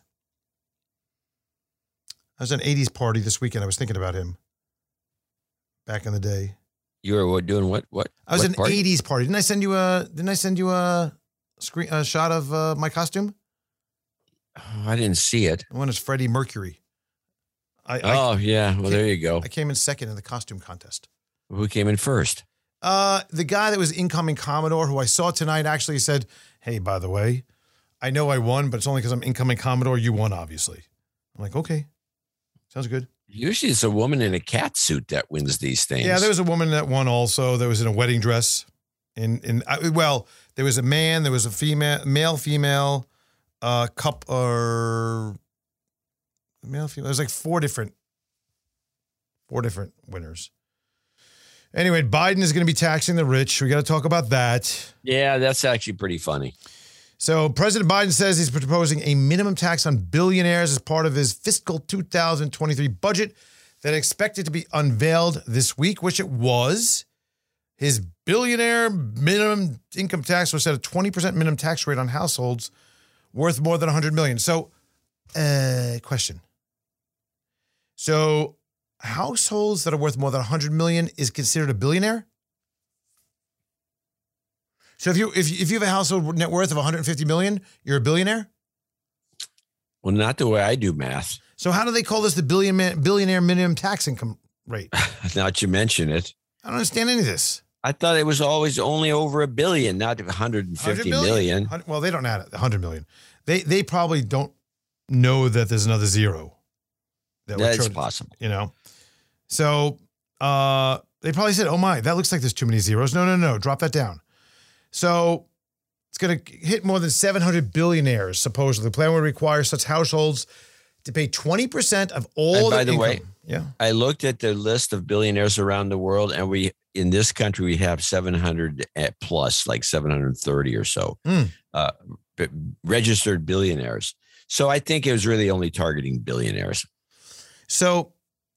I was at an 80s party this weekend. I was thinking about him back in the day. You were doing what? I was at an 80s party. Didn't I send you a shot of my costume? Oh, I didn't see it. One is Freddie Mercury. Yeah. Well, there you go. I came in second in the costume contest. Who came in first? The guy that was incoming Commodore, who I saw tonight, actually said, "Hey, by the way, I know I won, but it's only because I'm incoming Commodore. You won, obviously." I'm like, okay, sounds good. Usually it's a woman in a cat suit that wins these things. Yeah, there was a woman that won also. That was in a wedding dress. There was a man, there was a male, female, male, female. There's like four different winners. Anyway, Biden is going to be taxing the rich. We got to talk about that. Yeah, that's actually pretty funny. So President Biden says he's proposing a minimum tax on billionaires as part of his fiscal 2023 budget that is expected to be unveiled this week, which it was. His billionaire minimum income tax was set at 20% minimum tax rate on households worth more than $100 million. So, question. So, households that are worth more than $100 million is considered a billionaire? So if you have a household net worth of $150 million, you're a billionaire? Well, not the way I do math. So how do they call this the billionaire minimum tax income rate? Now that you mention it. I don't understand any of this. I thought it was always only over $1 billion, not 150 million. Well, they don't add it, 100 million. They probably don't know that there's another zero. That's possible. So they probably said, oh my, that looks like there's too many zeros. No, drop that down. So it's going to hit more than 700 billionaires, supposedly. The plan would require such households to pay 20% of all their income. By the way, I looked at the list of billionaires around the world, and in this country, we have 700 plus, like 730 or so, registered billionaires. So I think it was really only targeting billionaires. So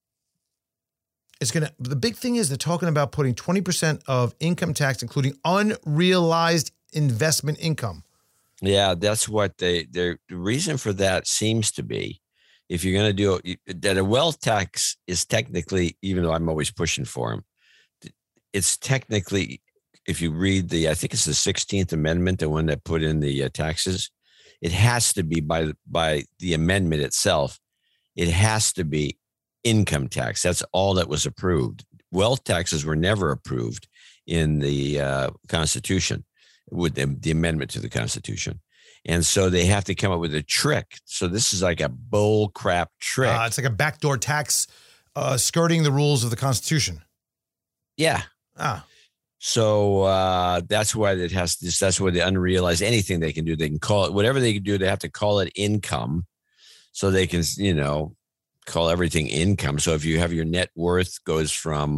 the big thing is they're talking about putting 20% of income tax, including unrealized investment income. Yeah, that's what the reason for that seems to be, if you're going to do it, that a wealth tax is technically, even though I'm always pushing for them, it's technically, if you read I think it's the 16th Amendment, the one that put in the taxes, it has to be by the amendment itself. It has to be income tax. That's all that was approved. Wealth taxes were never approved in the Constitution with the amendment to the Constitution. And so they have to come up with a trick. So this is like a bull crap trick. It's like a backdoor tax skirting the rules of the Constitution. Yeah. So that's why it has this. That's why the unrealized, anything they can do, they can call it whatever they can do. They have to call it income, so they can, call everything income. So if you have your net worth goes from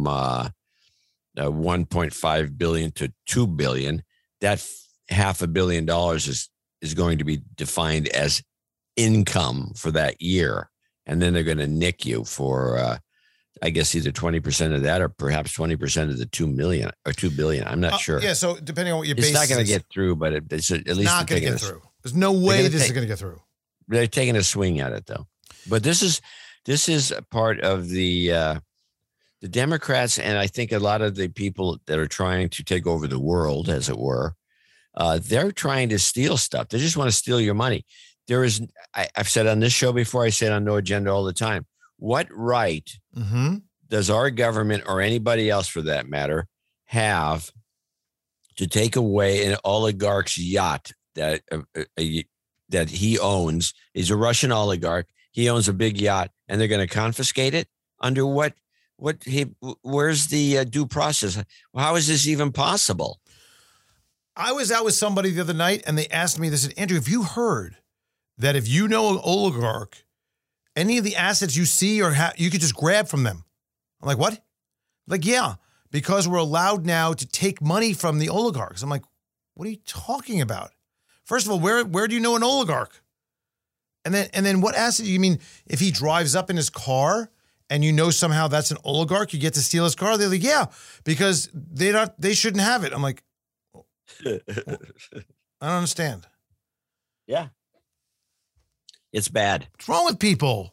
1.5 billion to 2 billion, that $500 million is going to be defined as income for that year, and then they're going to nick you for. I guess either 20% of that or perhaps 20% of the 2 million or 2 billion. I'm not sure. Yeah. So depending on what your base is. It's not going to get through, but it's at least not going to get through. There's no way this is going to get through. They're taking a swing at it though. But this is a part of the Democrats. And I think a lot of the people that are trying to take over the world, as it were, they're trying to steal stuff. They just want to steal your money. I've said on this show before, I say it on No Agenda all the time. What right does our government or anybody else for that matter have to take away an oligarch's yacht that he owns? He's a Russian oligarch. He owns a big yacht, and they're going to confiscate it? Under what? Where's the due process? How is this even possible? I was out with somebody the other night, and they asked me, they said, Andrew, have you heard that if you know an oligarch, any of the assets you see or you could just grab from them? I'm like, what? Like, yeah, because we're allowed now to take money from the oligarchs. I'm like, what are you talking about? First of all, where do you know an oligarch? And then what asset? You mean if he drives up in his car and you know somehow that's an oligarch, you get to steal his car? They're like, yeah, because they shouldn't have it. I'm like, I don't understand. Yeah. It's bad. What's wrong with people?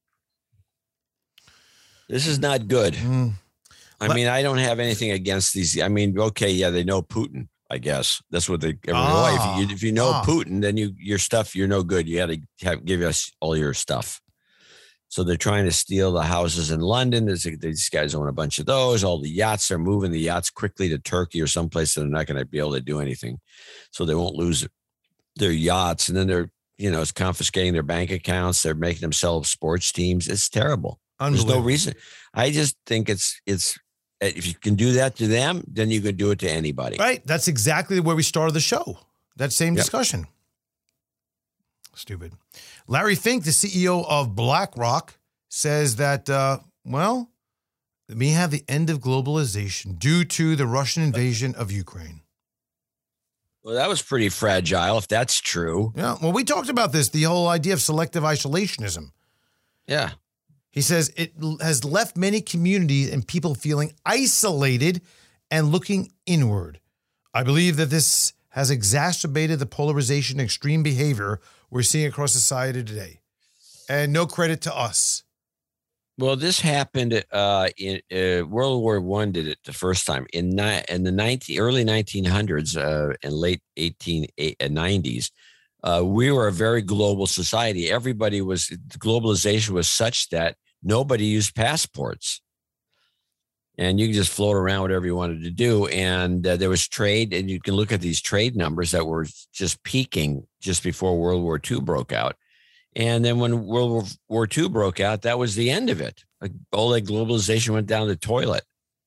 This is not good. I mean, I don't have anything against these. I mean, okay, yeah, they know Putin, I guess. That's what they. If you know Putin, then your stuff, you're no good. You got to give us all your stuff. So they're trying to steal the houses in London. These guys own a bunch of those. All the yachts, they're moving the yachts quickly to Turkey or someplace that they're not going to be able to do anything. So they won't lose their yachts. And then they're, it's confiscating their bank accounts. They're making them sell sports teams. It's terrible. There's no reason. I just think it's if you can do that to them, then you can do it to anybody. Right. That's exactly where we started the show. That same discussion. Stupid. Larry Fink, the CEO of BlackRock, says that, we may have the end of globalization due to the Russian invasion of Ukraine. Well, that was pretty fragile, if that's true. Yeah. Well, we talked about this, the whole idea of selective isolationism. Yeah. He says it has left many communities and people feeling isolated and looking inward. I believe that this has exacerbated the polarization and extreme behavior we're seeing across society today. And no credit to us. Well, this happened in World War I. Did it the first time in the early 1900s and late 1890s. We were a very global society. Globalization was such that nobody used passports, and you could just float around whatever you wanted to do. And there was trade, and you can look at these trade numbers that were just peaking just before World War II broke out. And then when World War II broke out, that was the end of it. All that globalization went down the toilet.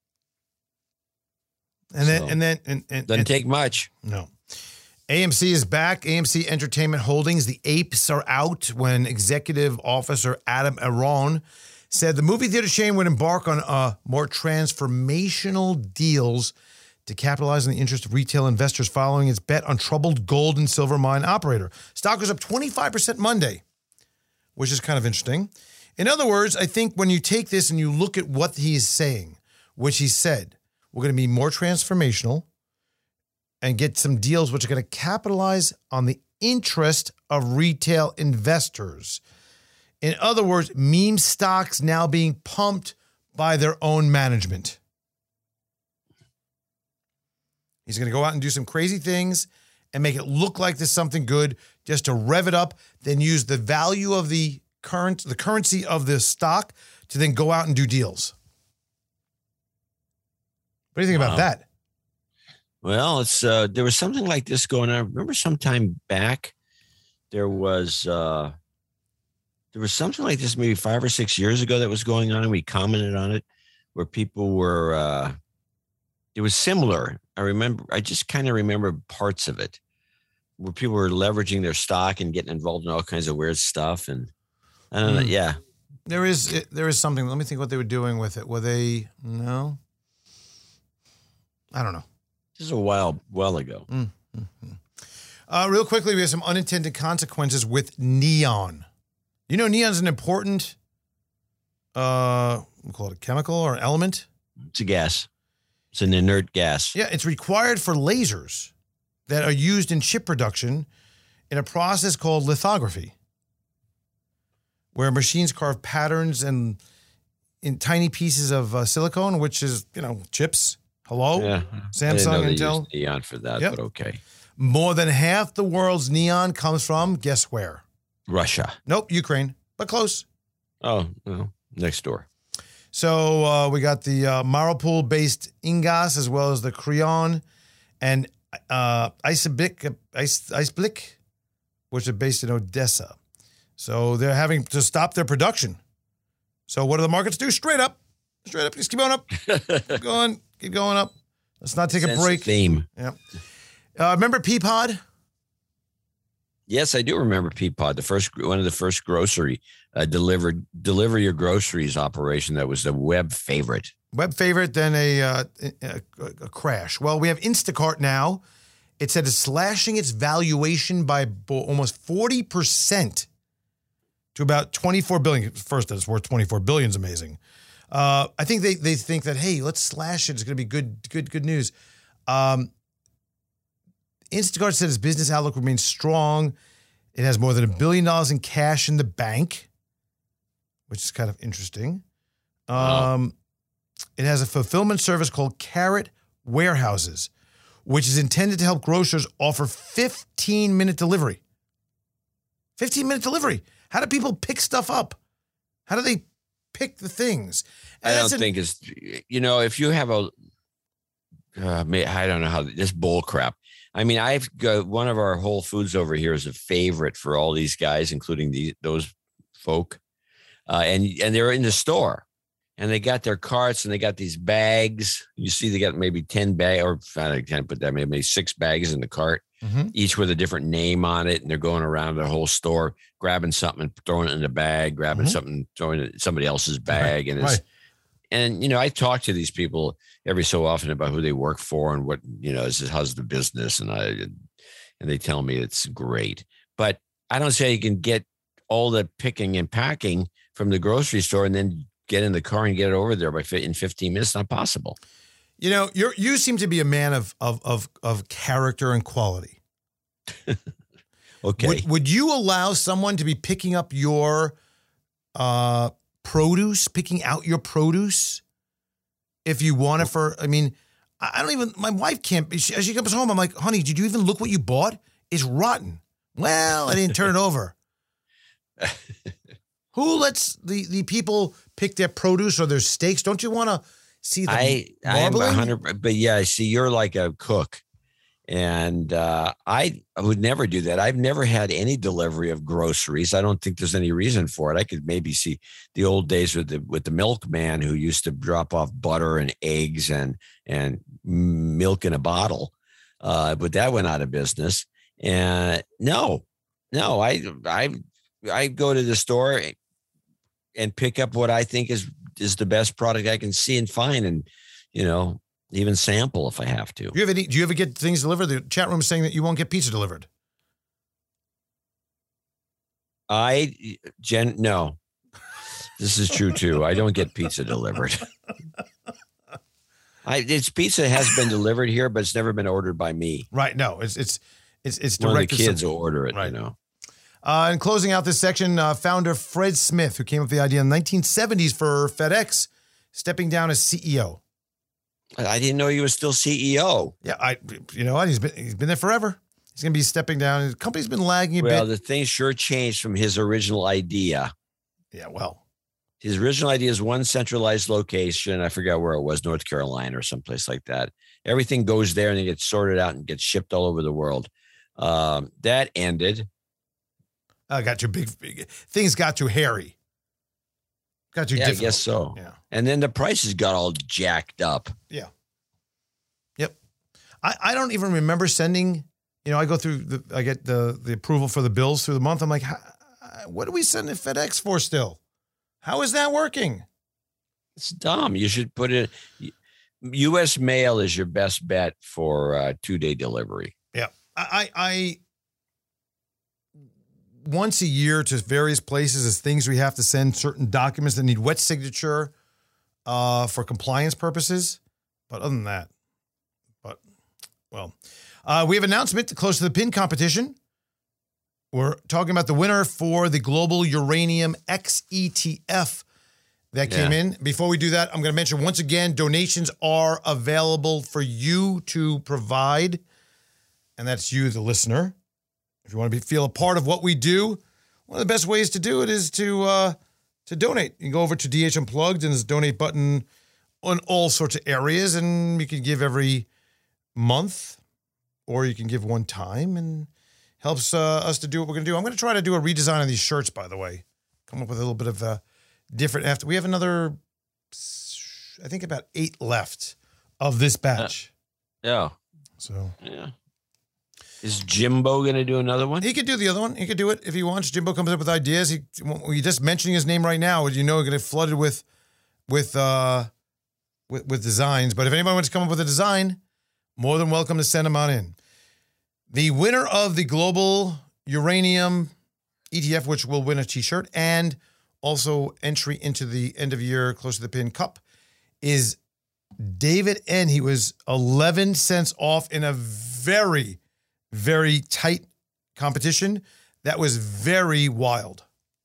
Doesn't take much. No. AMC is back. AMC Entertainment Holdings. The apes are out when executive officer Adam Aron said the movie theater chain would embark on more transformational deals to capitalize on the interest of retail investors following its bet on troubled gold and silver mine operator. Stock was up 25% Monday. which is kind of interesting. In other words, I think when you take this and you look at what he's saying, which he said, we're going to be more transformational and get some deals which are going to capitalize on the interest of retail investors. In other words, meme stocks now being pumped by their own management. He's going to go out and do some crazy things and make it look like there's something good just to rev it up, then use the value of the currency of the stock to then go out and do deals. What do you think about that? Well, it's there was something like this going on. I remember sometime back there was something like this maybe 5 or 6 years ago that was going on, and we commented on it, where people were it was similar. I just kind of remember parts of it where people were leveraging their stock and getting involved in all kinds of weird stuff. And I don't know. Yeah. There is something. Let me think what they were doing with it. Were they, no? I don't know. This is a while ago. Real quickly, we have some unintended consequences with neon. You know, neon's an important, we'll call it a chemical or element. It's a gas. It's an inert gas. Yeah, it's required for lasers that are used in chip production in a process called lithography, where machines carve patterns and in tiny pieces of silicone, which is, chips. Hello? Yeah. Samsung, I didn't know Intel. They used neon for that, Yep. but okay. More than half the world's neon comes from, guess where? Russia. Nope, Ukraine, but close. Oh, well, next door. So we got the Mariupol-based Ingas as well as the Creon and Isblik, which are based in Odessa. So they're having to stop their production. So what do the markets do? Straight up. Just keep going up. Keep going up. Let's not take a break. Theme. Yeah. Remember Peapod? Yes, I do remember Peapod, one of the first grocery deliver your groceries operation that was the web favorite. Then a crash. Well, we have Instacart now. It said it's slashing its valuation by almost 40% to about $24 billion. First, that it's worth $24 billion is amazing. I think they think that, hey, let's slash it. It's going to be good news. Instacart said its business outlook remains strong. It has more than $1 billion in cash in the bank, which is kind of interesting. It has a fulfillment service called Carrot Warehouses, which is intended to help grocers offer 15-minute delivery. 15-minute delivery. How do people pick stuff up? How do they pick the things? And I don't think it's, if you have I don't know how, this bull crap. I mean, I've got one of our Whole Foods over here is a favorite for all these guys, including those folk. And they're in the store and they got their carts and they got these bags. You see, they got maybe 10 bags, or I can't put that, maybe 6 bags in the cart, each with a different name on it. And they're going around the whole store, grabbing something and throwing it in the bag, grabbing something, throwing it in somebody else's bag. Right. And it's, and, I talk to these people every so often about who they work for and what, how's the business. And they tell me it's great, but I don't say you can get all the picking and packing from the grocery store and then get in the car and get it over there in 15 minutes. Not possible. You seem to be a man of character and quality. Okay. Would you allow someone to be picking up your produce, picking out your produce if you want it for, I don't even, my wife can't, as she comes home, I'm like, honey, did you even look what you bought? It's rotten. Well, I didn't turn it over. Who lets the people pick their produce or their steaks? Don't you want to see them marbling? I'm 100, but yeah, see, you're like a cook. And I would never do that. I've never had any delivery of groceries. I don't think there's any reason for it. I could maybe see the old days with the milkman who used to drop off butter and eggs and milk in a bottle, but that went out of business. And no, I go to the store and pick up what I think is the best product I can see and find, and even sample if I have to. Do you ever get things delivered? The chat room is saying that you won't get pizza delivered. No, this is true too. I don't get pizza delivered. It's pizza has been delivered here, but it's never been ordered by me. Right. No, it's direct. One of the kids will order it, right. And closing out this section, founder Fred Smith, who came up with the idea in the 1970s for FedEx, stepping down as CEO. I didn't know he was still CEO. Yeah, you know what? He's been there forever. He's going to be stepping down. The company's been lagging a bit. Well, the thing sure changed from his original idea. Yeah, well. His original idea is one centralized location. I forgot where it was, North Carolina or someplace like that. Everything goes there and it gets sorted out and gets shipped all over the world. That ended. Got too big. Things got too hairy. Got too difficult. I guess so. Yeah. And then the prices got all jacked up. Yeah. Yep. I don't even remember sending, I go through I get the approval for the bills through the month. I'm like, what do we send to FedEx for still? How is that working? It's dumb. You should put it. U.S. mail is your best bet for 2-day delivery. Yeah. I once a year to various places as things we have to send certain documents that need wet signature for compliance purposes. But other than that, we have an announcement close to the pin competition. We're talking about the winner for the Global Uranium X ETF that came in. Before we do that, I'm going to mention once again, donations are available for you to provide. And that's you, the listener. If you want to feel a part of what we do, one of the best ways to do it is to donate. You can go over to DH Unplugged and there's a donate button on all sorts of areas. And you can give every month or you can give one time and helps us to do what we're going to do. I'm going to try to do a redesign of these shirts, by the way. Come up with a little bit of a different after. We have another, I think about 8 left of this batch. Yeah. So. Yeah. Is Jimbo going to do another one? He could do the other one. He could do it if he wants. Jimbo comes up with ideas. He just mentioning his name right now, going to get flooded with designs. But if anybody wants to come up with a design, more than welcome to send them on in. The winner of the Global Uranium ETF, which will win a T-shirt and also entry into the end of year Close to the Pin Cup, is David N. He was 11 cents off in a very, very tight competition. That was very wild.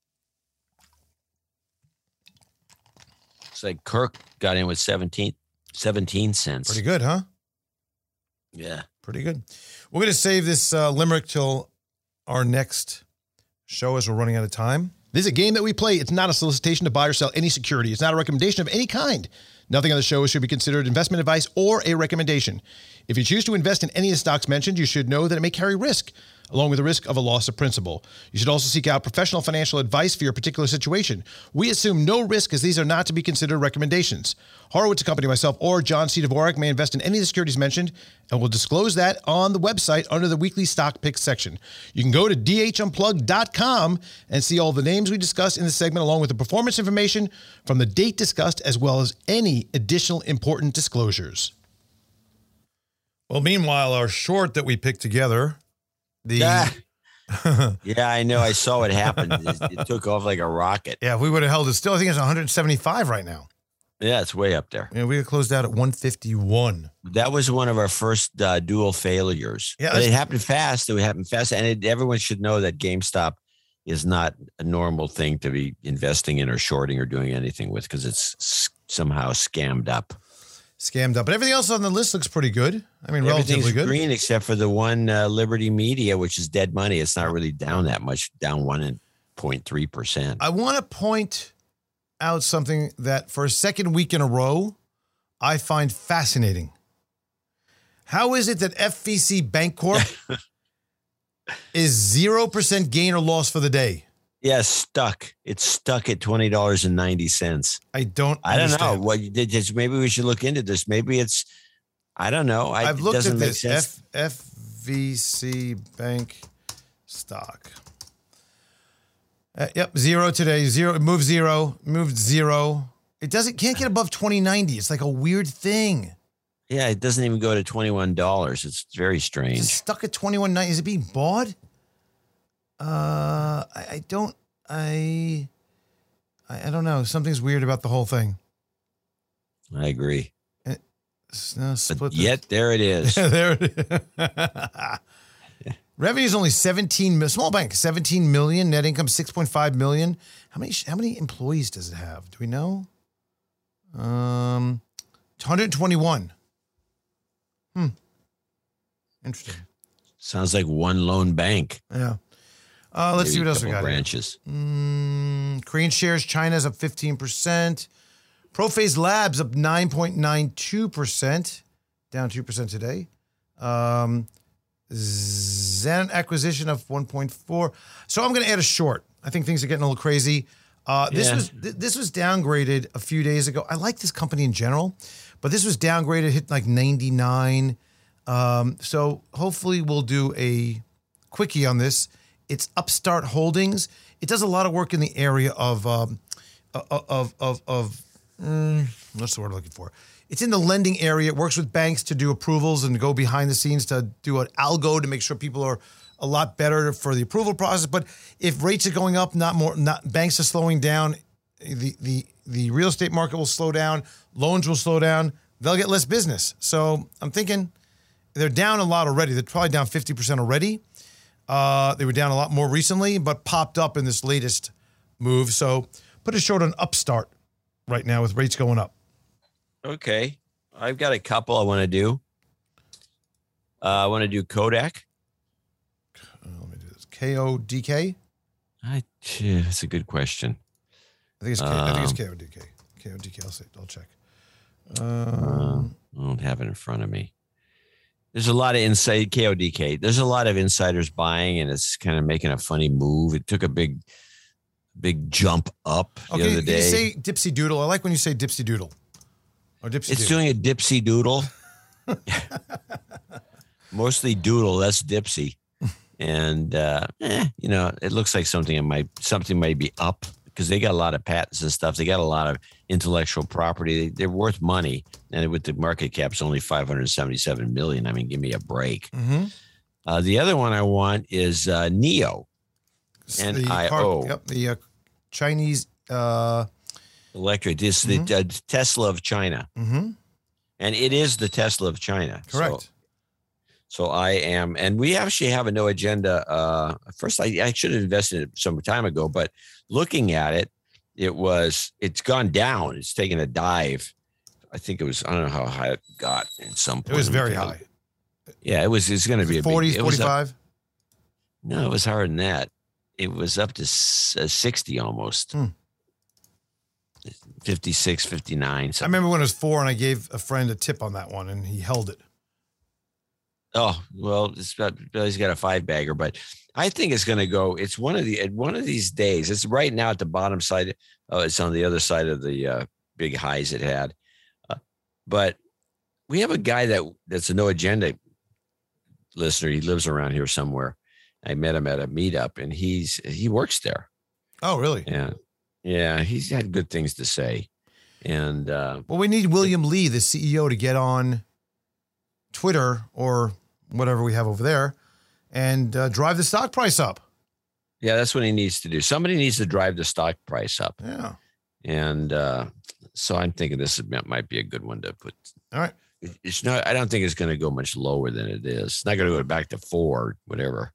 It's like Kirk got in with 17 cents. Pretty good, huh? Yeah. Pretty good. We're going to save this limerick till our next show as we're running out of time. This is a game that we play. It's not a solicitation to buy or sell any security. It's not a recommendation of any kind. Nothing on the show should be considered investment advice or a recommendation. If you choose to invest in any of the stocks mentioned, you should know that it may carry risk, along with the risk of a loss of principal. You should also seek out professional financial advice for your particular situation. We assume no risk as these are not to be considered recommendations. Horowitz & Company, myself, or John C. Dvorak may invest in any of the securities mentioned, and we'll disclose that on the website under the weekly stock picks section. You can go to dhunplugged.com and see all the names we discussed in this segment, along with the performance information from the date discussed, as well as any additional important disclosures. Well, meanwhile, our short that we picked together, yeah, I know. I saw it happen. It took off like a rocket. Yeah, if we would have held it still, I think it's 175 right now. Yeah, it's way up there. Yeah, we closed out at 151. That was one of our first dual failures. Yeah, but it happened fast. It happened fast. And everyone should know that GameStop is not a normal thing to be investing in or shorting or doing anything with because it's somehow scammed up. But everything else on the list looks pretty good. I mean, relatively good. Green except for the one Liberty Media, which is dead money. It's not really down that much, down 1.3%. I want to point out something that for a second week in a row, I find fascinating. How is it that FVC Bancorp is 0% gain or loss for the day? Yeah, stuck. It's stuck at $20.90. I don't know. What you did? Maybe we should look into this. Maybe it's. I don't know. I've looked at this FVC Bank stock. Yep, zero today. Zero. Moved zero. It can't get above 20.90. It's like a weird thing. Yeah, it doesn't even go to $21. It's very strange. It's stuck at 21.90. Is it being bought? I don't know. Something's weird about the whole thing. I agree. But yet there it is. There it is. Revenue is only 17 million. Small bank, 17 million. Net income 6.5 million. How many employees does it have? Do we know? 121. Interesting. Sounds like one lone bank. Yeah. Let's see what else we got. Branches. Korean shares, China's up 15%. Prophase Labs up 9.92%, down 2% today. Zen acquisition of 1.4. So I'm going to add a short. I think things are getting a little crazy. This was downgraded a few days ago. I like this company in general, but this was downgraded, hit like 99. So hopefully we'll do a quickie on this. It's Upstart Holdings. It does a lot of work in the area of what's the word I'm looking for? It's in the lending area. It works with banks to do approvals and go behind the scenes to do an algo to make sure people are a lot better for the approval process. But if rates are going up, banks are slowing down, the real estate market will slow down, loans will slow down, they'll get less business. So I'm thinking they're down a lot already. They're probably down 50% already. They were down a lot more recently, but popped up in this latest move. So put a short on Upstart right now with rates going up. Okay. I've got a couple I want to do. I want to do Kodak. Let me do this. KODK? That's a good question. I think it's KODK. KODK. I'll check. I don't have it in front of me. There's a lot of KODK. There's a lot of insiders buying, and it's kind of making a funny move. It took a big jump up the other day. You say Dipsy Doodle. I like when you say Dipsy Doodle. Or Dipsy It's Doodle. doing a Dipsy Doodle. Mostly Doodle. That's Dipsy. And, it looks like something might be up because they got a lot of patents and stuff. They got a lot of intellectual property. They're worth money. And with the market cap's only $577 million. I mean, give me a break. Mm-hmm. The other one I want is NIO. NIO. Yep, the Chinese electric. This is the Tesla of China. Mm-hmm. And it is the Tesla of China. Correct. So I am, and we actually have a no agenda. First, I should have invested in it some time ago, but looking at it, it's gone down. It's taken a dive. I think it was, I don't know how high it got in some point. It was very high. Yeah, it's going to be 40, 45? No, it was higher than that. It was up to 60 almost. 56, 59. I remember when it was 4 and I gave a friend a tip on that one and he held it. Oh, well, he's got a 5-bagger, but I think it's going to go. It's one of these days. It's right now at the bottom side. It's on the other side of the big highs it had. But we have a guy that's a no agenda listener. He lives around here somewhere. I met him at a meetup, and he works there. Oh, really? Yeah. He's had good things to say. And well, we need William Lee, the CEO, to get on Twitter or whatever we have over there and drive the stock price up. Yeah, that's what he needs to do. Somebody needs to drive the stock price up. Yeah. And so I'm thinking this might be a good one to put. All right. It's not. I don't think it's going to go much lower than it is. It's not going to go back to 4, whatever.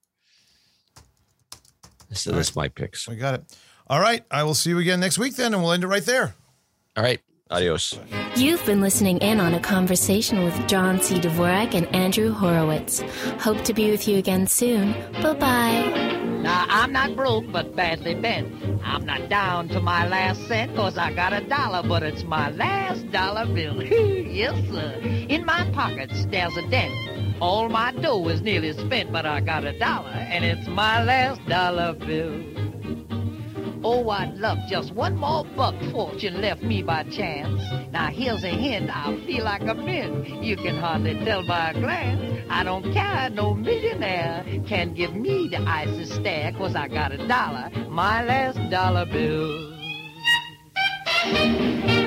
So that's my picks. We got it. All right. I will see you again next week then, and we'll end it right there. All right. Adios. You've been listening in on a conversation with John C. Dvorak and Andrew Horowitz. Hope to be with you again soon. Bye-bye. Now, I'm not broke, but badly bent. I'm not down to my last cent, 'cause I got $1, but it's my last dollar bill. Yes, sir. In my pockets, there's a dent. All my dough is nearly spent, but I got $1, and it's my last dollar bill. Oh, I'd love just one more buck fortune left me by chance. Now, here's a hint, I feel like a mint. You can hardly tell by a glance. I don't care, no millionaire can give me the icy stare, 'cause I got $1, my last dollar bill.